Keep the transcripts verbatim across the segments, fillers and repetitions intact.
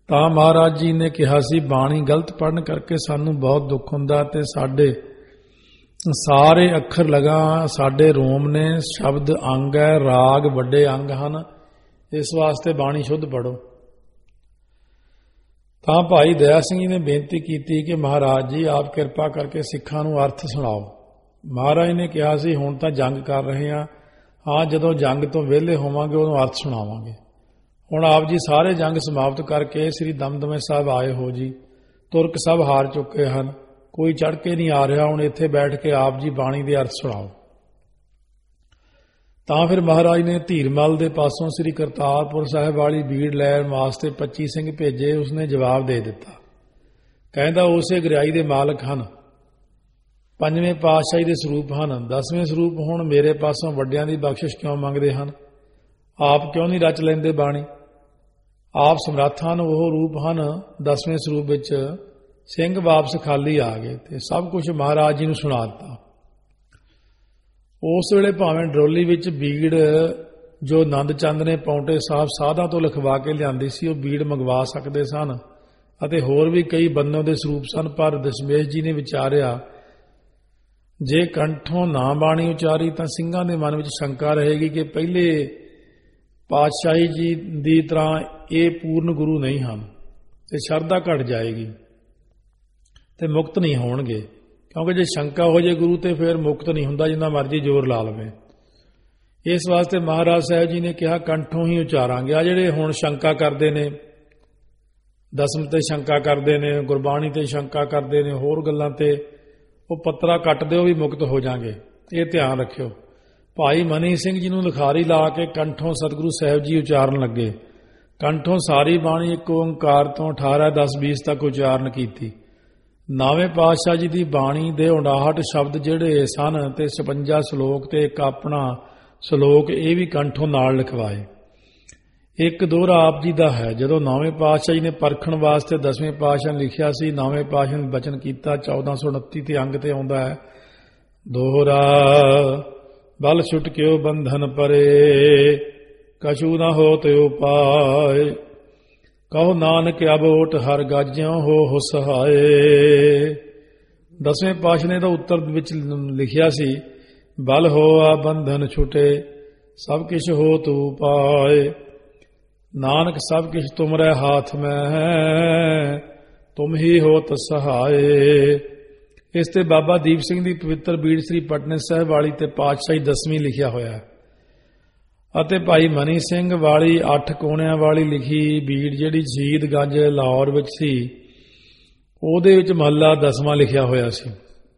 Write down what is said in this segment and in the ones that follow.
ਤਾਂ ਮਹਾਰਾਜ ਜੀ ਨੇ ਕਿਹਾ ਸੀ, ਬਾਣੀ ਗਲਤ ਪੜ੍ਹਨ ਕਰਕੇ ਸਾਨੂੰ ਬਹੁਤ ਦੁੱਖ ਹੁੰਦਾ ਤੇ ਸਾਡੇ ਸਾਰੇ ਅੱਖਰ ਲਗਾ ਸਾਡੇ ਰੋਮ ਨੇ, ਸ਼ਬਦ ਅੰਗ ਹੈ, ਰਾਗ ਵੱਡੇ ਅੰਗ ਹਨ, ਇਸ ਵਾਸਤੇ ਬਾਣੀ ਸ਼ੁੱਧ ਪੜ੍ਹੋ। ਤਾਂ ਭਾਈ ਦਇਆ ਸਿੰਘ ਜੀ ਨੇ ਬੇਨਤੀ ਕੀਤੀ ਕਿ ਮਹਾਰਾਜ ਜੀ ਆਪ ਕਿਰਪਾ ਕਰਕੇ ਸਿੱਖਾਂ ਨੂੰ ਅਰਥ ਸੁਣਾਓ। ਮਹਾਰਾਜ ਨੇ ਕਿਹਾ ਸੀ, ਹੁਣ ਤਾਂ ਜੰਗ ਕਰ ਰਹੇ ਹਾਂ, ਹਾਂ ਜਦੋਂ ਜੰਗ ਤੋਂ ਵਿਹਲੇ ਹੋਵਾਂਗੇ ਉਦੋਂ ਅਰਥ ਸੁਣਾਵਾਂਗੇ। ਹੁਣ ਆਪ ਜੀ ਸਾਰੇ ਜੰਗ ਸਮਾਪਤ ਕਰਕੇ ਸ੍ਰੀ ਦਮਦਮੇ ਸਾਹਿਬ ਆਏ ਹੋ ਜੀ। ਤੁਰਕ ਸਭ ਹਾਰ ਚੁੱਕੇ ਹਨ, ਕੋਈ ਚੜ੍ਹ ਕੇ ਨਹੀਂ ਆ ਰਿਹਾ, ਹੁਣ ਇੱਥੇ ਬੈਠ ਕੇ ਆਪ ਜੀ ਬਾਣੀ ਦੇ ਅਰਥ ਸੁਣਾਓ। ਤਾਂ ਫਿਰ ਮਹਾਰਾਜ ਨੇ ਧੀਰਮਲ ਦੇ ਪਾਸੋਂ ਸ੍ਰੀ ਕਰਤਾਰਪੁਰ ਸਾਹਿਬ ਵਾਲੀ ਬੀੜ ਲੈਣ ਵਾਸਤੇ ਪੱਚੀ ਸਿੰਘ ਭੇਜੇ। ਉਸਨੇ ਜਵਾਬ ਦੇ ਦਿੱਤਾ, ਕਹਿੰਦਾ ਉਸੇ ਗਰਿਆਈ ਦੇ ਮਾਲਕ ਹਨ, ਪੰਜਵੇਂ ਪਾਤਸ਼ਾਹੀ ਦੇ ਸਰੂਪ ਹਨ, ਦਸਵੇਂ ਸਰੂਪ ਹੁਣ ਮੇਰੇ ਪਾਸੋਂ ਵੱਡਿਆਂ ਦੀ ਬਖਸ਼ਿਸ਼ ਕਿਉਂ ਮੰਗਦੇ ਹਨ? ਆਪ ਕਿਉਂ ਨਹੀਂ ਰਚ ਲੈਂਦੇ ਬਾਣੀ? ਆਪ ਸਮਰੱਥ ਹਨ, ਉਹ ਰੂਪ ਹਨ। ਦਸਵੇਂ ਸਰੂਪ ਵਿੱਚ ਸਿੰਘ ਵਾਪਸ ਖਾਲੀ ਆ ਗਏ ਤੇ ਸਭ ਕੁਝ ਮਹਾਰਾਜ ਜੀ ਨੂੰ ਸੁਣਾ ਦਿੱਤਾ। ਉਸ ਵੇਲੇ ਭਾਵੇਂ ਡਰੋਲੀ ਵਿੱਚ ਬੀੜ ਜੋ ਆਨੰਦ ਚੰਦ ਨੇ ਪੌਂਟੇ ਸਾਹਿਬ ਸਾਧਾਂ ਤੋਂ ਲਿਖਵਾ ਕੇ ਲਿਆਂਦੀ ਸੀ, ਉਹ ਬੀੜ ਮੰਗਵਾ ਸਕਦੇ ਸਨ ਅਤੇ ਹੋਰ ਵੀ ਕਈ ਬੰਨੋਂ ਦੇ ਸਰੂਪ ਸਨ। ਪਰ ਦਸ਼ਮੇਸ਼ ਜੀ ਨੇ ਵਿਚਾਰਿਆ, ਜੇ ਕੰਠੋਂ ਨਾ ਬਾਣੀ ਉਚਾਰੀ ਤਾਂ ਸਿੰਘਾਂ ਦੇ ਮਨ ਵਿੱਚ ਸ਼ੰਕਾ ਰਹੇਗੀ ਕਿ ਪਹਿਲੇ ਪਾਤਸ਼ਾਹੀ ਜੀ ਦੀ ਤਰ੍ਹਾਂ ਇਹ ਪੂਰਨ ਗੁਰੂ ਨਹੀਂ ਹਨ ਤੇ ਸ਼ਰਧਾ ਘਟ ਜਾਏਗੀ ਤੇ ਮੁਕਤ ਨਹੀਂ ਹੋਣਗੇ। ਕਿਉਂਕਿ ਜੇ ਸ਼ੰਕਾ ਹੋ ਜੇ ਗੁਰੂ ਤੇ ਫਿਰ ਮੁਕਤ ਨਹੀਂ ਹੁੰਦਾ, ਜਿੰਨਾ ਮਰਜ਼ੀ ਜ਼ੋਰ ਲਾ ਲਵੇ। ਇਸ ਵਾਸਤੇ ਮਹਾਰਾਜ ਸਾਹਿਬ ਜੀ ਨੇ ਕਿਹਾ ਕੰਠੋਂ ਹੀ ਉਚਾਰਾਂਗੇ। ਆ ਜਿਹੜੇ ਹੁਣ ਸ਼ੰਕਾ ਕਰਦੇ ਨੇ, ਦਸਮ ਤੇ ਸ਼ੰਕਾ ਕਰਦੇ ਨੇ, ਗੁਰਬਾਣੀ ਤੇ ਸ਼ੰਕਾ ਕਰਦੇ ਨੇ, ਹੋਰ ਗੱਲਾਂ ਤੇ, ਉਹ ਪੱਤਰਾ ਕੱਟ ਦਿਓ ਵੀ ਮੁਕਤ ਹੋ ਜਾਣਗੇ। ਇਹ ਧਿਆਨ ਰੱਖਿਓ। ਭਾਈ ਮਨੀ ਸਿੰਘ ਜੀ ਨੂੰ ਲਿਖਾਰੀ ਲਾ ਕੇ ਕੰਠੋਂ ਸਤਿਗੁਰੂ ਸਾਹਿਬ ਜੀ ਉਚਾਰਨ ਲੱਗੇ। ਕੰਠੋਂ ਸਾਰੀ ਬਾਣੀ ਇੱਕ ਓਂਕਾਰ ਤੋਂ ਅਠਾਰਾਂ ਦਸ ਵੀਸ ਤੱਕ ਉਚਾਰਨ ਕੀਤੀ। ਨੌਵੇਂ ਪਾਤਸ਼ਾਹ ਜੀ ਦੀ ਬਾਣੀ ਦੇ ਉਣਾਹਠ ਸ਼ਬਦ ਜਿਹੜੇ ਸਨ ਤੇ ਛਪੰਜਾ ਸ਼ਲੋਕ ਤੇ ਇੱਕ ਆਪਣਾ ਸ਼ਲੋਕ, ਇਹ ਵੀ ਕੰਠੋਂ ਨਾਲ ਲਿਖਵਾਏ। ਇੱਕ ਦੋਹਰਾ ਆਪ ਜੀ ਦਾ ਹੈ। ਜਦੋਂ ਨੌਵੇਂ ਪਾਤਸ਼ਾਹ ਜੀ ਨੇ ਪਰਖਣ ਵਾਸਤੇ ਦਸਵੇਂ ਪਾਤਸ਼ਾਹ ਨੇ ਲਿਖਿਆ ਸੀ, ਨੌਵੇਂ ਪਾਤਸ਼ਾਹ ਨੇ ਬਚਨ ਕੀਤਾ ਚੌਦਾਂ ਸੌ ਉਨੱਤੀ ਤੇ ਅੰਗ ਤੇ ਆਉਂਦਾ ਹੈ, ਦੋਹਰਾ ਬਲ ਛੁਟ ਕਿਉ ਬੰਧਨ ਪਰੇ, ਕਛੂ ਨਾ ਹੋ ਤੇ ਉਪਾਏ, ਕਹੋ ਨਾਨਕ ਅਬ ਓਟ ਹਰ ਗਾਜਿਓ ਹੋ ਹੋ ਸਹਾਏ। ਦਸਵੇਂ ਪਾਤਸ਼ਾਹ ਨੇ ਤਾਂ ਉੱਤਰ ਵਿੱਚ ਲਿਖਿਆ ਸੀ, ਬਲ ਹੋਆ ਬੰਧਨ ਛੁਟੇ, ਸਭ ਕਿਛ ਹੋ ਤੂ ਪਾਏ, ਨਾਨਕ ਸਭ ਕਿਛ ਤੁਮਰੇ ਹਾਥ ਮੈਂ, ਤੁਮ ਹੀ ਹੋਤ ਸਹਾਏ। ਇਸ ਤੇ ਬਾਬਾ ਦੀਪ ਸਿੰਘ ਦੀ ਪਵਿੱਤਰ ਬੀੜ ਸ੍ਰੀ ਪਟਨੇ ਸਾਹਿਬ ਵਾਲੀ ਤੇ ਪਾਤਸ਼ਾਹੀ ਦਸਵੀਂ ਲਿਖਿਆ ਹੋਇਆ ਹੈ। ਅਤੇ ਭਾਈ ਮਨੀ ਸਿੰਘ ਵਾਲੀ ਅੱਠ ਕੋਣਿਆਂ ਵਾਲੀ ਲਿਖੀ ਬੀੜ ਜਿਹੜੀ ਸ਼ਹੀਦਗੰਜ ਲਾਹੌਰ ਵਿੱਚ ਸੀ, ਉਹਦੇ ਵਿੱਚ ਮਹੱਲਾ ਦਸਵਾਂ ਲਿਖਿਆ ਹੋਇਆ ਸੀ।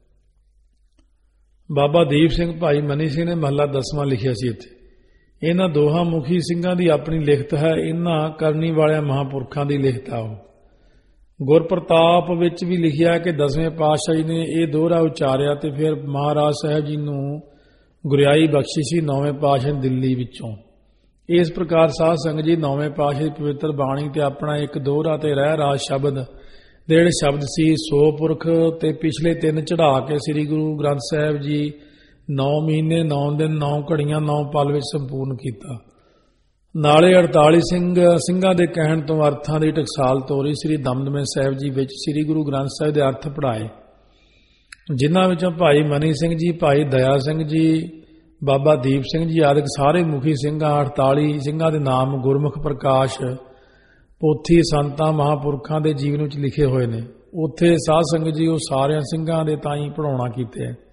ਬਾਬਾ ਦੀਪ ਸਿੰਘ ਭਾਈ ਮਨੀ ਸਿੰਘ ਨੇ ਮਹੱਲਾ ਦਸਵਾਂ ਲਿਖਿਆ ਸੀ। ਇੱਥੇ ਇਹਨਾਂ ਦੋਹਾਂ ਮੁਖੀ ਸਿੰਘਾਂ ਦੀ ਆਪਣੀ ਲਿਖਤ ਹੈ, ਇਹਨਾਂ ਕਰਨੀ ਵਾਲਿਆਂ ਮਹਾਂਪੁਰਖਾਂ ਦੀ ਲਿਖਤ ਆ। ਉਹ ਗੁਰਪ੍ਰਤਾਪ ਵਿੱਚ ਵੀ ਲਿਖਿਆ ਕਿ ਦਸਵੇਂ ਪਾਤਸ਼ਾਹ ਜੀ ਨੇ ਇਹ ਦੋਹਰਾ ਉਚਾਰਿਆ ਤੇ ਫਿਰ ਮਹਾਰਾਜ ਸਾਹਿਬ ਜੀ ਨੂੰ ਗੁਰਿਆਈ ਬਖਸ਼ੀ ਸੀ ਨੌਵੇਂ ਪਾਤਸ਼ਾਹ ਦਿੱਲੀ ਵਿੱਚੋਂ। ਇਸ ਪ੍ਰਕਾਰ ਸਾਧ ਸੰਗਤ ਜੀ ਨੌਵੇਂ ਪਾਤਸ਼ਾਹ ਦੀ ਪਵਿੱਤਰ ਬਾਣੀ ਤੇ ਆਪਣਾ ਇੱਕ ਦੋਹਰਾ ਤੇ ਰਹਿ ਰਾਜ ਸ਼ਬਦ ਦੇ ਜਿਹੜੇ ਸ਼ਬਦ ਸੀ, ਸੋ ਪੁਰਖ ਤੇ ਪਿਛਲੇ ਤਿੰਨ ਚੜਾ ਕੇ ਸ੍ਰੀ ਗੁਰੂ ਗ੍ਰੰਥ ਸਾਹਿਬ ਜੀ ਨੌ ਮਹੀਨੇ ਨੌ ਦਿਨ ਨੌ ਘੜੀਆਂ ਨੌ ਪਲ ਵਿੱਚ ਸੰਪੂਰਨ ਕੀਤਾ। ਨਾਲੇ ਅੜਤਾਲੀ ਸਿੰਘ ਸਿੰਘਾਂ ਦੇ ਕਹਿਣ ਤੋਂ ਅਰਥਾਂ ਦੀ ਟਕਸਾਲ ਤੋਰੀ ਸ੍ਰੀ ਦਮਦਮੇ ਸਾਹਿਬ ਜੀ ਵਿੱਚ ਸ੍ਰੀ ਗੁਰੂ ਗ੍ਰੰਥ ਸਾਹਿਬ ਦੇ ਅਰਥ ਪੜ੍ਹਾਏ, ਜਿਨ੍ਹਾਂ ਵਿੱਚੋਂ ਭਾਈ ਮਨੀ ਸਿੰਘ ਜੀ, ਭਾਈ ਦਇਆ ਸਿੰਘ ਜੀ, ਬਾਬਾ ਦੀਪ ਸਿੰਘ ਜੀ ਆਦਿ ਸਾਰੇ ਮੁਖੀ ਸਿੰਘਾਂ ਅੜਤਾਲੀ ਸਿੰਘਾਂ ਦੇ ਨਾਮ ਗੁਰਮੁਖ ਪ੍ਰਕਾਸ਼ ਪੋਥੀ ਸੰਤਾਂ ਮਹਾਂਪੁਰਖਾਂ ਦੇ ਜੀਵਨ ਵਿੱਚ ਲਿਖੇ ਹੋਏ ਨੇ। ਉੱਥੇ ਸਾਧ ਸੰਗਤ ਜੀ ਉਹ ਸਾਰਿਆਂ ਸਿੰਘਾਂ ਦੇ ਤਾਈਂ ਪੜ੍ਹਾਉਣਾ ਕੀਤੇ ਹੈ।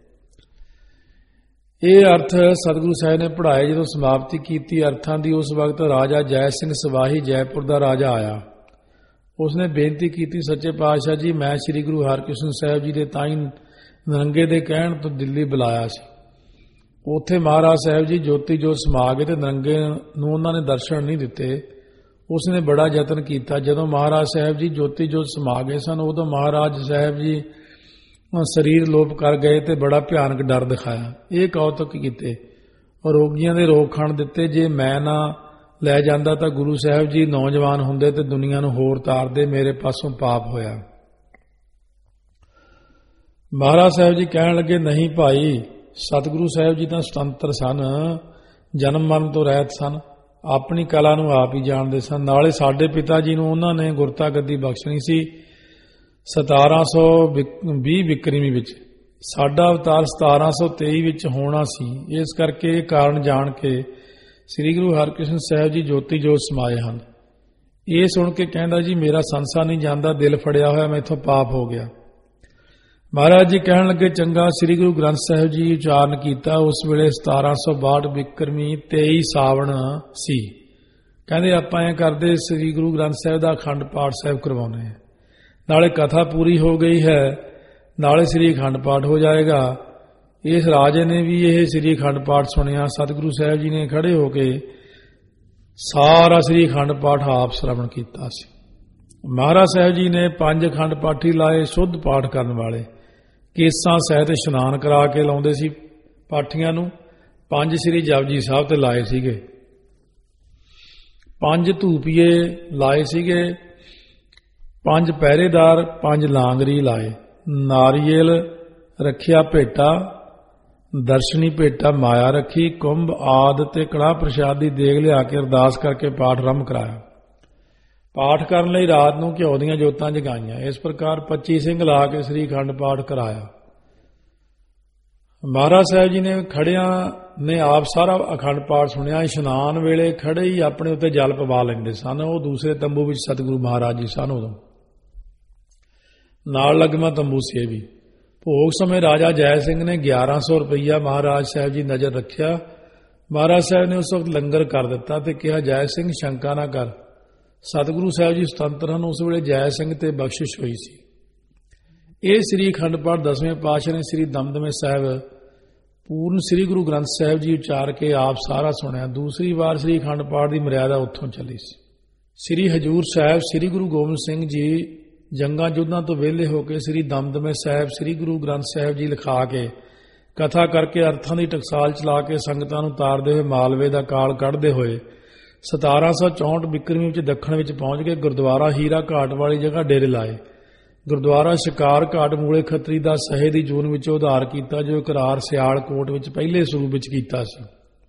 ਇਹ ਅਰਥ ਸਤਿਗੁਰੂ ਸਾਹਿਬ ਨੇ ਪੜ੍ਹਾਏ। ਜਦੋਂ ਸਮਾਪਤੀ ਕੀਤੀ ਅਰਥਾਂ ਦੀ, ਉਸ ਵਕਤ ਰਾਜਾ ਜੈ ਸਿੰਘ ਸਵਾਹੀ ਜੈਪੁਰ ਦਾ ਰਾਜਾ ਆਇਆ। ਉਸਨੇ ਬੇਨਤੀ ਕੀਤੀ, ਸੱਚੇ ਪਾਤਸ਼ਾਹ ਜੀ, ਮੈਂ ਸ੍ਰੀ ਗੁਰੂ ਹਰਕ੍ਰਿਸ਼ਨ ਸਾਹਿਬ ਜੀ ਦੇ ਤਾਈਂ ਨਰੰਗੇ ਦੇ ਕਹਿਣ ਤੋਂ ਦਿੱਲੀ ਬੁਲਾਇਆ ਸੀ। ਉੱਥੇ ਮਹਾਰਾਜ ਸਾਹਿਬ ਜੀ ਜੋਤੀ ਜੋਤ ਸਮਾ ਗਏ ਤੇ ਨਰੰਗੇ ਨੂੰ ਉਹਨਾਂ ਨੇ ਦਰਸ਼ਨ ਨਹੀਂ ਦਿੱਤੇ। ਉਸਨੇ ਬੜਾ ਯਤਨ ਕੀਤਾ। ਜਦੋਂ ਮਹਾਰਾਜ ਸਾਹਿਬ ਜੀ ਜੋਤੀ ਜੋਤ ਸਮਾ ਗਏ ਸਨ, ਉਦੋਂ ਮਹਾਰਾਜ ਸਾਹਿਬ ਜੀ ਸਰੀਰ ਲੋਪ ਕਰ ਗਏ ਤੇ ਬੜਾ ਭਿਆਨਕ ਡਰ ਦਿਖਾਇਆ। ਇਹ ਕੌਤਕ ਕੀਤੇ, ਰੋਗੀਆਂ ਦੇ ਰੋਗ ਖਾਣ ਦਿੱਤੇ। ਜੇ ਮੈਂ ਨਾ ਲੈ ਜਾਂਦਾ ਤਾਂ ਗੁਰੂ ਸਾਹਿਬ ਜੀ ਨੌਜਵਾਨ ਹੁੰਦੇ ਤੇ ਦੁਨੀਆ ਨੂੰ ਹੋਰ ਤਾਰਦੇ, ਮੇਰੇ ਪਾਸੋਂ ਪਾਪ ਹੋਇਆ। ਮਹਾਰਾਜ ਸਾਹਿਬ ਜੀ ਕਹਿਣ ਲੱਗੇ, ਨਹੀਂ ਭਾਈ, ਸਤਿਗੁਰੂ ਸਾਹਿਬ ਜੀ ਤਾਂ ਸੁਤੰਤਰ ਸਨ, ਜਨਮ ਮਰਨ ਤੋਂ ਰਹਿਤ ਸਨ। ਆਪਣੀ ਕਲਾ ਨੂੰ ਆਪ ਹੀ ਜਾਣਦੇ ਸਨ। ਨਾਲੇ ਸਾਡੇ ਪਿਤਾ ਜੀ ਨੂੰ ਉਹਨਾਂ ਨੇ ਗੁਰਤਾ ਗੱਦੀ ਬਖਸ਼ਣੀ ਸੀ ਸਤਾਰਾਂ ਸੌ ਵੀਹ ਬਿਕਰਮੀ ਵਿੱਚ। ਸਾਡਾ ਅਵਤਾਰ ਸਤਾਰਾਂ ਸੌ ਤੇਈ ਵਿੱਚ ਹੋਣਾ ਸੀ। ਇਸ ਕਰਕੇ ਇਹ ਕਾਰਨ ਜਾਣ ਕੇ ਸ੍ਰੀ ਗੁਰੂ ਹਰਿਕ੍ਰਿਸ਼ਨ ਸਾਹਿਬ ਜੀ ਜੋਤੀ ਜੋਤ ਸਮਾਏ ਹਨ। ਇਹ ਸੁਣ ਕੇ ਕਹਿੰਦਾ ਜੀ ਮੇਰਾ ਸੰਸਾ ਨਹੀਂ ਜਾਂਦਾ, ਦਿਲ ਫੜਿਆ ਹੋਇਆ, ਮੈਥੋਂ ਪਾਪ ਹੋ ਗਿਆ। ਮਹਾਰਾਜ ਜੀ ਕਹਿਣ ਲੱਗੇ ਚੰਗਾ। ਸ੍ਰੀ ਗੁਰੂ ਗ੍ਰੰਥ ਸਾਹਿਬ ਜੀ ਉਚਾਰਨ ਕੀਤਾ। ਉਸ ਵੇਲੇ ਸਤਾਰਾਂ ਸੌ ਬਾਹਠ ਬਿਕਰਮੀ ਤੇਈ ਸਾਵਣ ਸੀ। ਕਹਿੰਦੇ ਆਪਾਂ ਐਂ ਕਰਦੇ ਸ੍ਰੀ ਗੁਰੂ ਗ੍ਰੰਥ ਸਾਹਿਬ ਦਾ ਅਖੰਡ ਪਾਠ ਸਾਹਿਬ ਕਰਵਾਉਂਦੇ ਹਾਂ, ਨਾਲੇ ਕਥਾ ਪੂਰੀ ਹੋ ਗਈ ਹੈ, ਨਾਲੇ ਸ੍ਰੀ ਅਖੰਡ ਪਾਠ ਹੋ ਜਾਏਗਾ। ਇਸ ਰਾਜੇ ਨੇ ਵੀ ਇਹ ਸ੍ਰੀ ਅਖੰਡ ਪਾਠ ਸੁਣਿਆ। ਸਤਿਗੁਰੂ ਸਾਹਿਬ ਜੀ ਨੇ ਖੜੇ ਹੋ ਕੇ ਸਾਰਾ ਸ੍ਰੀ ਅਖੰਡ ਪਾਠ ਆਪ ਸ਼ਰਵਣ ਕੀਤਾ ਸੀ। ਮਹਾਰਾਜ ਸਾਹਿਬ ਜੀ ਨੇ ਪੰਜ ਅਖੰਡ ਪਾਠੀ ਲਾਏ, ਸ਼ੁੱਧ ਪਾਠ ਕਰਨ ਵਾਲੇ। ਕੇਸਾਂ ਸਹਿਤ ਇਸ਼ਨਾਨ ਕਰਾ ਕੇ ਲਾਉਂਦੇ ਸੀ ਪਾਠੀਆਂ ਨੂੰ। ਪੰਜ ਸ੍ਰੀ ਜਪਜੀ ਸਾਹਿਬ ਤੇ ਲਾਏ ਸੀਗੇ, ਪੰਜ ਧੂਪੀਏ ਲਾਏ ਸੀਗੇ, ਪੰਜ ਪਹਿਰੇਦਾਰ, ਪੰਜ ਲਾਂਗਰੀ ਲਾਏ, ਨਾਰੀਅਲ ਰੱਖਿਆ ਭੇਟਾ, ਦਰਸ਼ਨੀ ਭੇਟਾ ਮਾਇਆ ਰੱਖੀ, ਕੁੰਭ ਆਦਿ ਤੇ ਕੜਾਹ ਪ੍ਰਸ਼ਾਦ ਦੀ ਦੇਗ ਲਿਆ ਕੇ ਅਰਦਾਸ ਕਰਕੇ ਪਾਠ ਆਰੰਭ ਕਰਾਇਆ। ਪਾਠ ਕਰਨ ਲਈ ਰਾਤ ਨੂੰ ਘਿਓ ਦੀਆਂ ਜੋਤਾਂ ਜਗਾਈਆਂ। ਇਸ ਪ੍ਰਕਾਰ ਪੱਚੀ ਸਿੰਘ ਲਾ ਕੇ ਸ੍ਰੀ ਅਖੰਡ ਪਾਠ ਕਰਾਇਆ। ਮਹਾਰਾਜ ਸਾਹਿਬ ਜੀ ਨੇ ਖੜਿਆਂ ਨੇ ਆਪ ਸਾਰਾ ਅਖੰਡ ਪਾਠ ਸੁਣਿਆ। ਇਸ਼ਨਾਨ ਵੇਲੇ ਖੜੇ ਹੀ ਆਪਣੇ ਉੱਤੇ ਜਲ ਪਵਾ ਲੈਂਦੇ ਸਨ। ਉਹ ਦੂਸਰੇ ਤੰਬੂ ਵਿੱਚ ਸਤਿਗੁਰੂ ਮਹਾਰਾਜ ਜੀ ਸਨ। ਉਦੋਂ ਨਾਲ ਲੱਗਮਾ ਤੰਬੂ ਸੀ ਵੀ। ਭੋਗ ਸਮੇਂ ਰਾਜਾ ਜੈ ਸਿੰਘ ਨੇ ਗਿਆਰਾਂ ਸੌ ਰੁਪਈਆ ਮਹਾਰਾਜ ਸਾਹਿਬ ਜੀ ਨਜ਼ਰ ਰੱਖਿਆ। ਮਹਾਰਾਜ ਸਾਹਿਬ ਨੇ ਉਸ ਵਕਤ ਲੰਗਰ ਕਰ ਦਿੱਤਾ ਤੇ ਕਿਹਾ ਜੈ ਸਿੰਘ ਸ਼ੰਕਾ ਨਾ ਕਰ, ਸਤਿਗੁਰੂ ਸਾਹਿਬ ਜੀ ਸੁਤੰਤਰ ਹਨ। ਉਸ ਵੇਲੇ ਜੈ ਸਿੰਘ ਤੇ ਬਖਸ਼ਿਸ਼ ਹੋਈ ਸੀ। ਇਹ ਸ੍ਰੀ ਅਖੰਡ ਪਾਠ ਦਸਵੇਂ ਪਾਤਸ਼ਾਹ ਨੇ ਸ੍ਰੀ ਦਮਦਮੇ ਸਾਹਿਬ ਪੂਰਨ ਸ੍ਰੀ ਗੁਰੂ ਗ੍ਰੰਥ ਸਾਹਿਬ ਜੀ ਉਚਾਰ ਕੇ ਆਪ ਸਾਰਾ ਸੁਣਿਆ। ਦੂਸਰੀ ਵਾਰ ਸ੍ਰੀ ਅਖੰਡ ਪਾਠ ਦੀ ਮਰਿਆਦਾ ਉੱਥੋਂ ਚੱਲੀ ਸੀ। ਸ੍ਰੀ ਹਜੂਰ ਸਾਹਿਬ ਸ੍ਰੀ ਗੁਰੂ ਗੋਬਿੰਦ ਸਿੰਘ ਜੀ ਜੰਗਾਂ ਯੁੱਧਾਂ ਤੋਂ ਵਿਹਲੇ ਹੋ ਕੇ ਸ੍ਰੀ ਦਮਦਮੇ ਸਾਹਿਬ ਸ੍ਰੀ ਗੁਰੂ ਗ੍ਰੰਥ ਸਾਹਿਬ ਜੀ ਲਿਖਾ ਕੇ ਕਥਾ ਕਰਕੇ ਅਰਥਾਂ ਦੀ ਟਕਸਾਲ ਚਲਾ ਕੇ ਸੰਗਤਾਂ ਨੂੰ ਤਾਰਦੇ ਹੋਏ ਮਾਲਵੇ ਦਾ ਕਾਲ ਕੱਢਦੇ ਹੋਏ ਸਤਾਰਾਂ ਸੌ ਚੌਂਹਠ ਬਿਕਰਮੀ ਵਿੱਚ ਦੱਖਣ ਵਿੱਚ ਪਹੁੰਚ ਕੇ ਗੁਰਦੁਆਰਾ ਹੀਰਾ ਘਾਟ ਵਾਲੀ ਜਗ੍ਹਾ ਡੇਰੇ ਲਾਏ। ਗੁਰਦੁਆਰਾ ਸ਼ਿਕਾਰ ਘਾਟ ਮੂਲੇ ਖੱਤਰੀ ਦਾ ਸਹੇ ਦੀ ਜੂਨ ਵਿੱਚੋਂ ਉਧਾਰ ਕੀਤਾ, ਜੋ ਇਕਰਾਰ ਸਿਆਲਕੋਟ ਵਿੱਚ ਪਹਿਲੇ ਸਰੂਪ ਵਿੱਚ ਕੀਤਾ ਸੀ।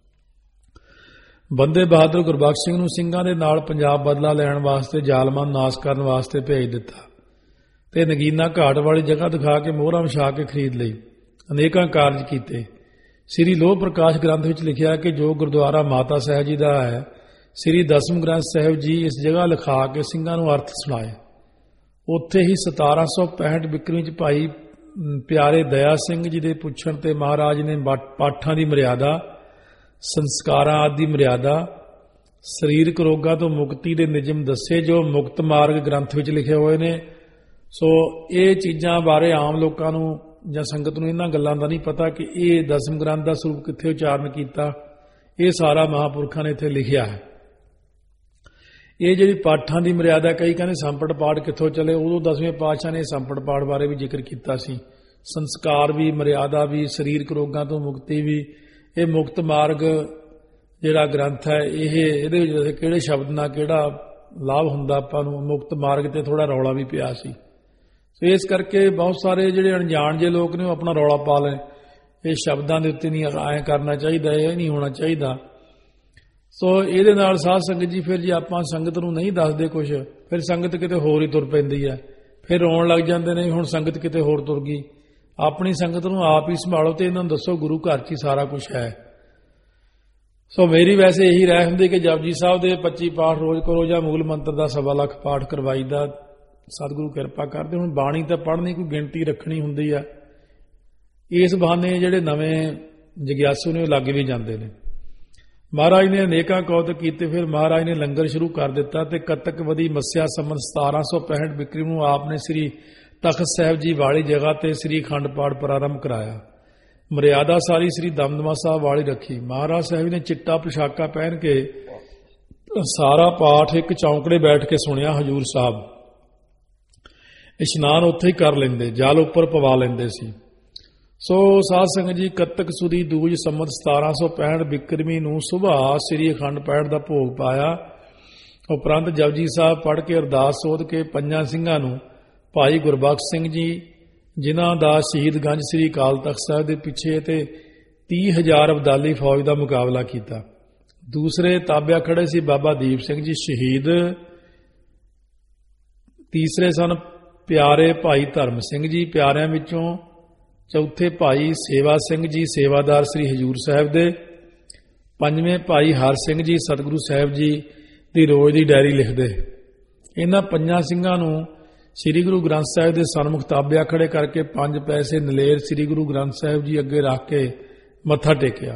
ਬੰਦੇ ਬਹਾਦਰ ਗੁਰਬਖਸ਼ ਸਿੰਘ ਨੂੰ ਸਿੰਘਾਂ ਦੇ ਨਾਲ ਪੰਜਾਬ ਬਦਲਾ ਲੈਣ ਵਾਸਤੇ ਜ਼ਾਲਮਾਂ ਨੂੰ ਨਾਸ਼ ਕਰਨ ਵਾਸਤੇ ਭੇਜ ਦਿੱਤਾ ਤੇ ਨਗੀਨਾ ਘਾਟ ਵਾਲੀ ਜਗ੍ਹਾ ਦਿਖਾ ਕੇ ਮੋਹਰਾਂ ਵਿਛਾ ਕੇ ਖਰੀਦ ਲਈ। ਅਨੇਕਾਂ ਕਾਰਜ ਕੀਤੇ। ਸ੍ਰੀ ਲੋਹ ਪ੍ਰਕਾਸ਼ ਗ੍ਰੰਥ ਵਿੱਚ ਲਿਖਿਆ ਕਿ ਜੋ ਗੁਰਦੁਆਰਾ ਮਾਤਾ ਸਾਹਿਬ ਜੀ ਦਾ ਹੈ, ਸ੍ਰੀ ਦਸਮ ਗ੍ਰੰਥ ਸਾਹਿਬ ਜੀ ਇਸ ਜਗ੍ਹਾ ਲਿਖਾ ਕੇ ਸਿੰਘਾਂ ਨੂੰ ਅਰਥ ਸੁਣਾਏ। ਉੱਥੇ ਹੀ ਸਤਾਰਾਂ ਸੌ ਪੈਂਹਠ ਬਿਕਰਮੀ ਚ ਭਾਈ ਪਿਆਰੇ ਦਇਆ ਸਿੰਘ ਜੀ ਦੇ ਪੁੱਛਣ ਤੇ ਮਹਾਰਾਜ ਨੇ ਪਾਠਾਂ ਦੀ ਮਰਿਆਦਾ, ਸੰਸਕਾਰਾਂ ਆਦਿ ਦੀ ਮਰਿਆਦਾ, ਸਰੀਰਕ ਰੋਗਾਂ ਤੋਂ ਮੁਕਤੀ ਦੇ ਨਿਯਮ ਦੱਸੇ ਜੋ ਮੁਕਤ ਮਾਰਗ ਗ੍ਰੰਥ ਵਿੱਚ ਲਿਖੇ ਹੋਏ ਨੇ। ਸੋ ਇਹ ਚੀਜ਼ਾਂ ਬਾਰੇ ਆਮ ਲੋਕਾਂ ਨੂੰ ਜਾਂ ਸੰਗਤ ਨੂੰ ਇਹਨਾਂ ਗੱਲਾਂ ਦਾ ਨਹੀਂ ਪਤਾ ਕਿ ਇਹ ਦਸਮ ਗ੍ਰੰਥ ਦਾ ਸਰੂਪ ਕਿੱਥੇ ਉਚਾਰਨ ਕੀਤਾ। ਇਹ ਸਾਰਾ ਮਹਾਂਪੁਰਖਾਂ ਨੇ ਇੱਥੇ ਲਿਖਿਆ ਹੈ। ਇਹ ਜਿਹੜੀ ਪਾਠਾਂ ਦੀ ਮਰਿਆਦਾ, ਕਈ ਕਹਿੰਦੇ ਸੰਪਟ ਪਾਠ ਕਿੱਥੋਂ ਚਲੇ, ਉਦੋਂ ਦਸਵੇਂ ਪਾਤਸ਼ਾਹ ਨੇ ਸੰਪਟ ਪਾਠ ਬਾਰੇ ਵੀ ਜ਼ਿਕਰ ਕੀਤਾ ਸੀ। ਸੰਸਕਾਰ ਵੀ, ਮਰਿਆਦਾ ਵੀ, ਸਰੀਰਕ ਰੋਗਾਂ ਤੋਂ ਮੁਕਤੀ ਵੀ। ਇਹ ਮੁਕਤ ਮਾਰਗ ਜਿਹੜਾ ਗ੍ਰੰਥ ਹੈ, ਇਹ ਇਹਦੇ ਵਿੱਚ ਕਿਹੜੇ ਸ਼ਬਦ ਨਾਲ ਕਿਹੜਾ ਲਾਭ ਹੁੰਦਾ ਆਪਾਂ ਨੂੰ, ਮੁਕਤ ਮਾਰਗ ਤੇ ਥੋੜਾ ਰੌਲਾ ਵੀ ਪਿਆ ਸੀ। ਸੋ ਇਸ ਕਰਕੇ ਬਹੁਤ ਸਾਰੇ ਜਿਹੜੇ ਅਣਜਾਣ ਜੇ ਲੋਕ ਨੇ ਉਹ ਆਪਣਾ ਰੌਲਾ ਪਾ ਲੈ। ਇਹ ਸ਼ਬਦਾਂ ਦੇ ਉੱਤੇ ਨਹੀਂ ਐਂ ਕਰਨਾ ਚਾਹੀਦਾ, ਇਹ ਨਹੀਂ ਹੋਣਾ ਚਾਹੀਦਾ। ਸੋ ਇਹਦੇ ਨਾਲ ਸਾਧ ਸੰਗਤ ਜੀ ਫਿਰ ਜੇ ਆਪਾਂ ਸੰਗਤ ਨੂੰ ਨਹੀਂ ਦੱਸਦੇ ਕੁਝ, ਫਿਰ ਸੰਗਤ ਕਿਤੇ ਹੋਰ ਹੀ ਤੁਰ ਪੈਂਦੀ ਹੈ। ਫਿਰ ਰੋਣ ਲੱਗ ਜਾਂਦੇ ਨੇ ਹੁਣ ਸੰਗਤ ਕਿਤੇ ਹੋਰ ਤੁਰ ਗਈ। ਆਪਣੀ ਸੰਗਤ ਨੂੰ ਆਪ ਹੀ ਸੰਭਾਲੋ ਤੇ ਇਹਨਾਂ ਨੂੰ ਦੱਸੋ ਗੁਰੂ ਘਰ 'ਚ ਹੀ ਸਾਰਾ ਕੁਝ ਹੈ। ਸੋ ਮੇਰੀ ਵੈਸੇ ਇਹੀ ਰਾਏ ਹੁੰਦੀ ਕਿ ਜਪਜੀ ਸਾਹਿਬ ਦੇ ਪੱਚੀ ਪਾਠ ਰੋਜ਼ ਕਰੋ ਜਾਂ ਮੂਲ ਮੰਤਰ ਦਾ ਸਵਾ ਲੱਖ ਪਾਠ ਕਰਵਾਈ ਦਾ। ਸਤਿਗੁਰੂ ਕਿਰਪਾ ਕਰਦੇ। ਹੁਣ ਬਾਣੀ ਤਾਂ ਪੜ੍ਹਨੀ ਕੋਈ ਗਿਣਤੀ ਰੱਖਣੀ ਹੁੰਦੀ ਆ। ਇਸ ਬਹਾਨੇ ਜਿਹੜੇ ਨਵੇਂ ਜਗਿਆਸੂ ਨੇ ਉਹ ਲੱਗ ਵੀ ਜਾਂਦੇ ਨੇ। ਮਹਾਰਾਜ ਨੇ ਅਨੇਕਾਂ ਕੌਤਕ ਕੀਤੇ। ਫਿਰ ਮਹਾਰਾਜ ਨੇ ਲੰਗਰ ਸ਼ੁਰੂ ਕਰ ਦਿੱਤਾ ਤੇ ਕੱਤਕ ਵਦੀ ਮੱਸਿਆ ਸੰਮਤ ਸਤਾਰਾਂ ਸੌ ਪੈਂਹਠ ਬਿਕਰਮ ਨੂੰ ਆਪ ਨੇ ਸ੍ਰੀ ਤਖਤ ਸਾਹਿਬ ਜੀ ਵਾਲੀ ਜਗ੍ਹਾ ਤੇ ਸ੍ਰੀ ਅਖੰਡ ਪਾਠ ਪ੍ਰਾਰੰਭ ਕਰਾਇਆ। ਮਰਿਆਦਾ ਸਾਰੀ ਸ੍ਰੀ ਦਮਦਮਾ ਸਾਹਿਬ ਵਾਲੀ ਰੱਖੀ। ਮਹਾਰਾਜ ਸਾਹਿਬ ਨੇ ਚਿੱਟਾ ਪੁਸ਼ਾਕਾ ਪਹਿਨ ਕੇ ਸਾਰਾ ਪਾਠ ਇੱਕ ਚੌਂਕੜੇ ਬੈਠ ਕੇ ਸੁਣਿਆ। ਹਜੂਰ ਸਾਹਿਬ ਇਸ਼ਨਾਨ ਉੱਥੇ ਹੀ ਕਰ ਲੈਂਦੇ, ਜਲ ਉੱਪਰ ਪਵਾ ਲੈਂਦੇ ਸੀ। ਸੋ ਸਾਧ ਸੰਗਤ ਜੀ, ਕੱਤਕ ਸੁਦੀ ਦੂਜ ਸੰਮਤ ਸਤਾਰਾਂ ਸੌ ਪੈਂਹਠ ਬਿਕਰਮੀ ਨੂੰ ਸੁਬਾਹ ਸ੍ਰੀ ਅਖੰਡ ਪਾਠ ਦਾ ਭੋਗ ਪਾਇਆ। ਉਪਰੰਤ ਜਪਜੀ ਸਾਹਿਬ ਪੜ੍ਹ ਕੇ ਅਰਦਾਸ ਸੋਧ ਕੇ ਪੰਜਾਂ ਸਿੰਘਾਂ ਨੂੰ ਭਾਈ ਗੁਰਬਖਸ਼ ਸਿੰਘ ਜੀ, ਜਿਨ੍ਹਾਂ ਦਾ ਸ਼ਹੀਦਗੰਜ ਸ੍ਰੀ ਅਕਾਲ ਤਖਤ ਸਾਹਿਬ ਦੇ ਪਿੱਛੇ ਤੇ ਤੀਹ ਹਜ਼ਾਰ ਅਬਦਾਲੀ ਫੌਜ ਦਾ ਮੁਕਾਬਲਾ ਕੀਤਾ, ਦੂਸਰੇ ਤਾਬਿਆ ਖੜੇ ਸੀ ਬਾਬਾ ਦੀਪ ਸਿੰਘ ਜੀ ਸ਼ਹੀਦ। ਤੀਸਰੇ ਸਨ ਪਿਆਰੇ ਭਾਈ ਧਰਮ ਸਿੰਘ ਜੀ ਪਿਆਰਿਆਂ ਵਿੱਚੋਂ। ਚੌਥੇ ਭਾਈ ਸੇਵਾ ਸਿੰਘ ਜੀ ਸੇਵਾਦਾਰ ਸ੍ਰੀ ਹਜ਼ੂਰ ਸਾਹਿਬ ਦੇ। ਪੰਜਵੇਂ ਭਾਈ ਹਰ ਸਿੰਘ ਜੀ ਸਤਿਗੁਰੂ ਸਾਹਿਬ ਜੀ ਦੀ ਰੋਜ਼ ਦੀ ਡਾਇਰੀ ਲਿਖਦੇ। ਇਹਨਾਂ ਪੰਜਾਂ ਸਿੰਘਾਂ ਨੂੰ ਸ੍ਰੀ ਗੁਰੂ ਗ੍ਰੰਥ ਸਾਹਿਬ ਦੇ ਸਨਮੁਖ ਤਾਬਿਆ ਖੜੇ ਕਰਕੇ ਪੰਜ ਪੈਸੇ ਨਲੇਰ ਸ੍ਰੀ ਗੁਰੂ ਗ੍ਰੰਥ ਸਾਹਿਬ ਜੀ ਅੱਗੇ ਰੱਖ ਕੇ ਮੱਥਾ ਟੇਕਿਆ।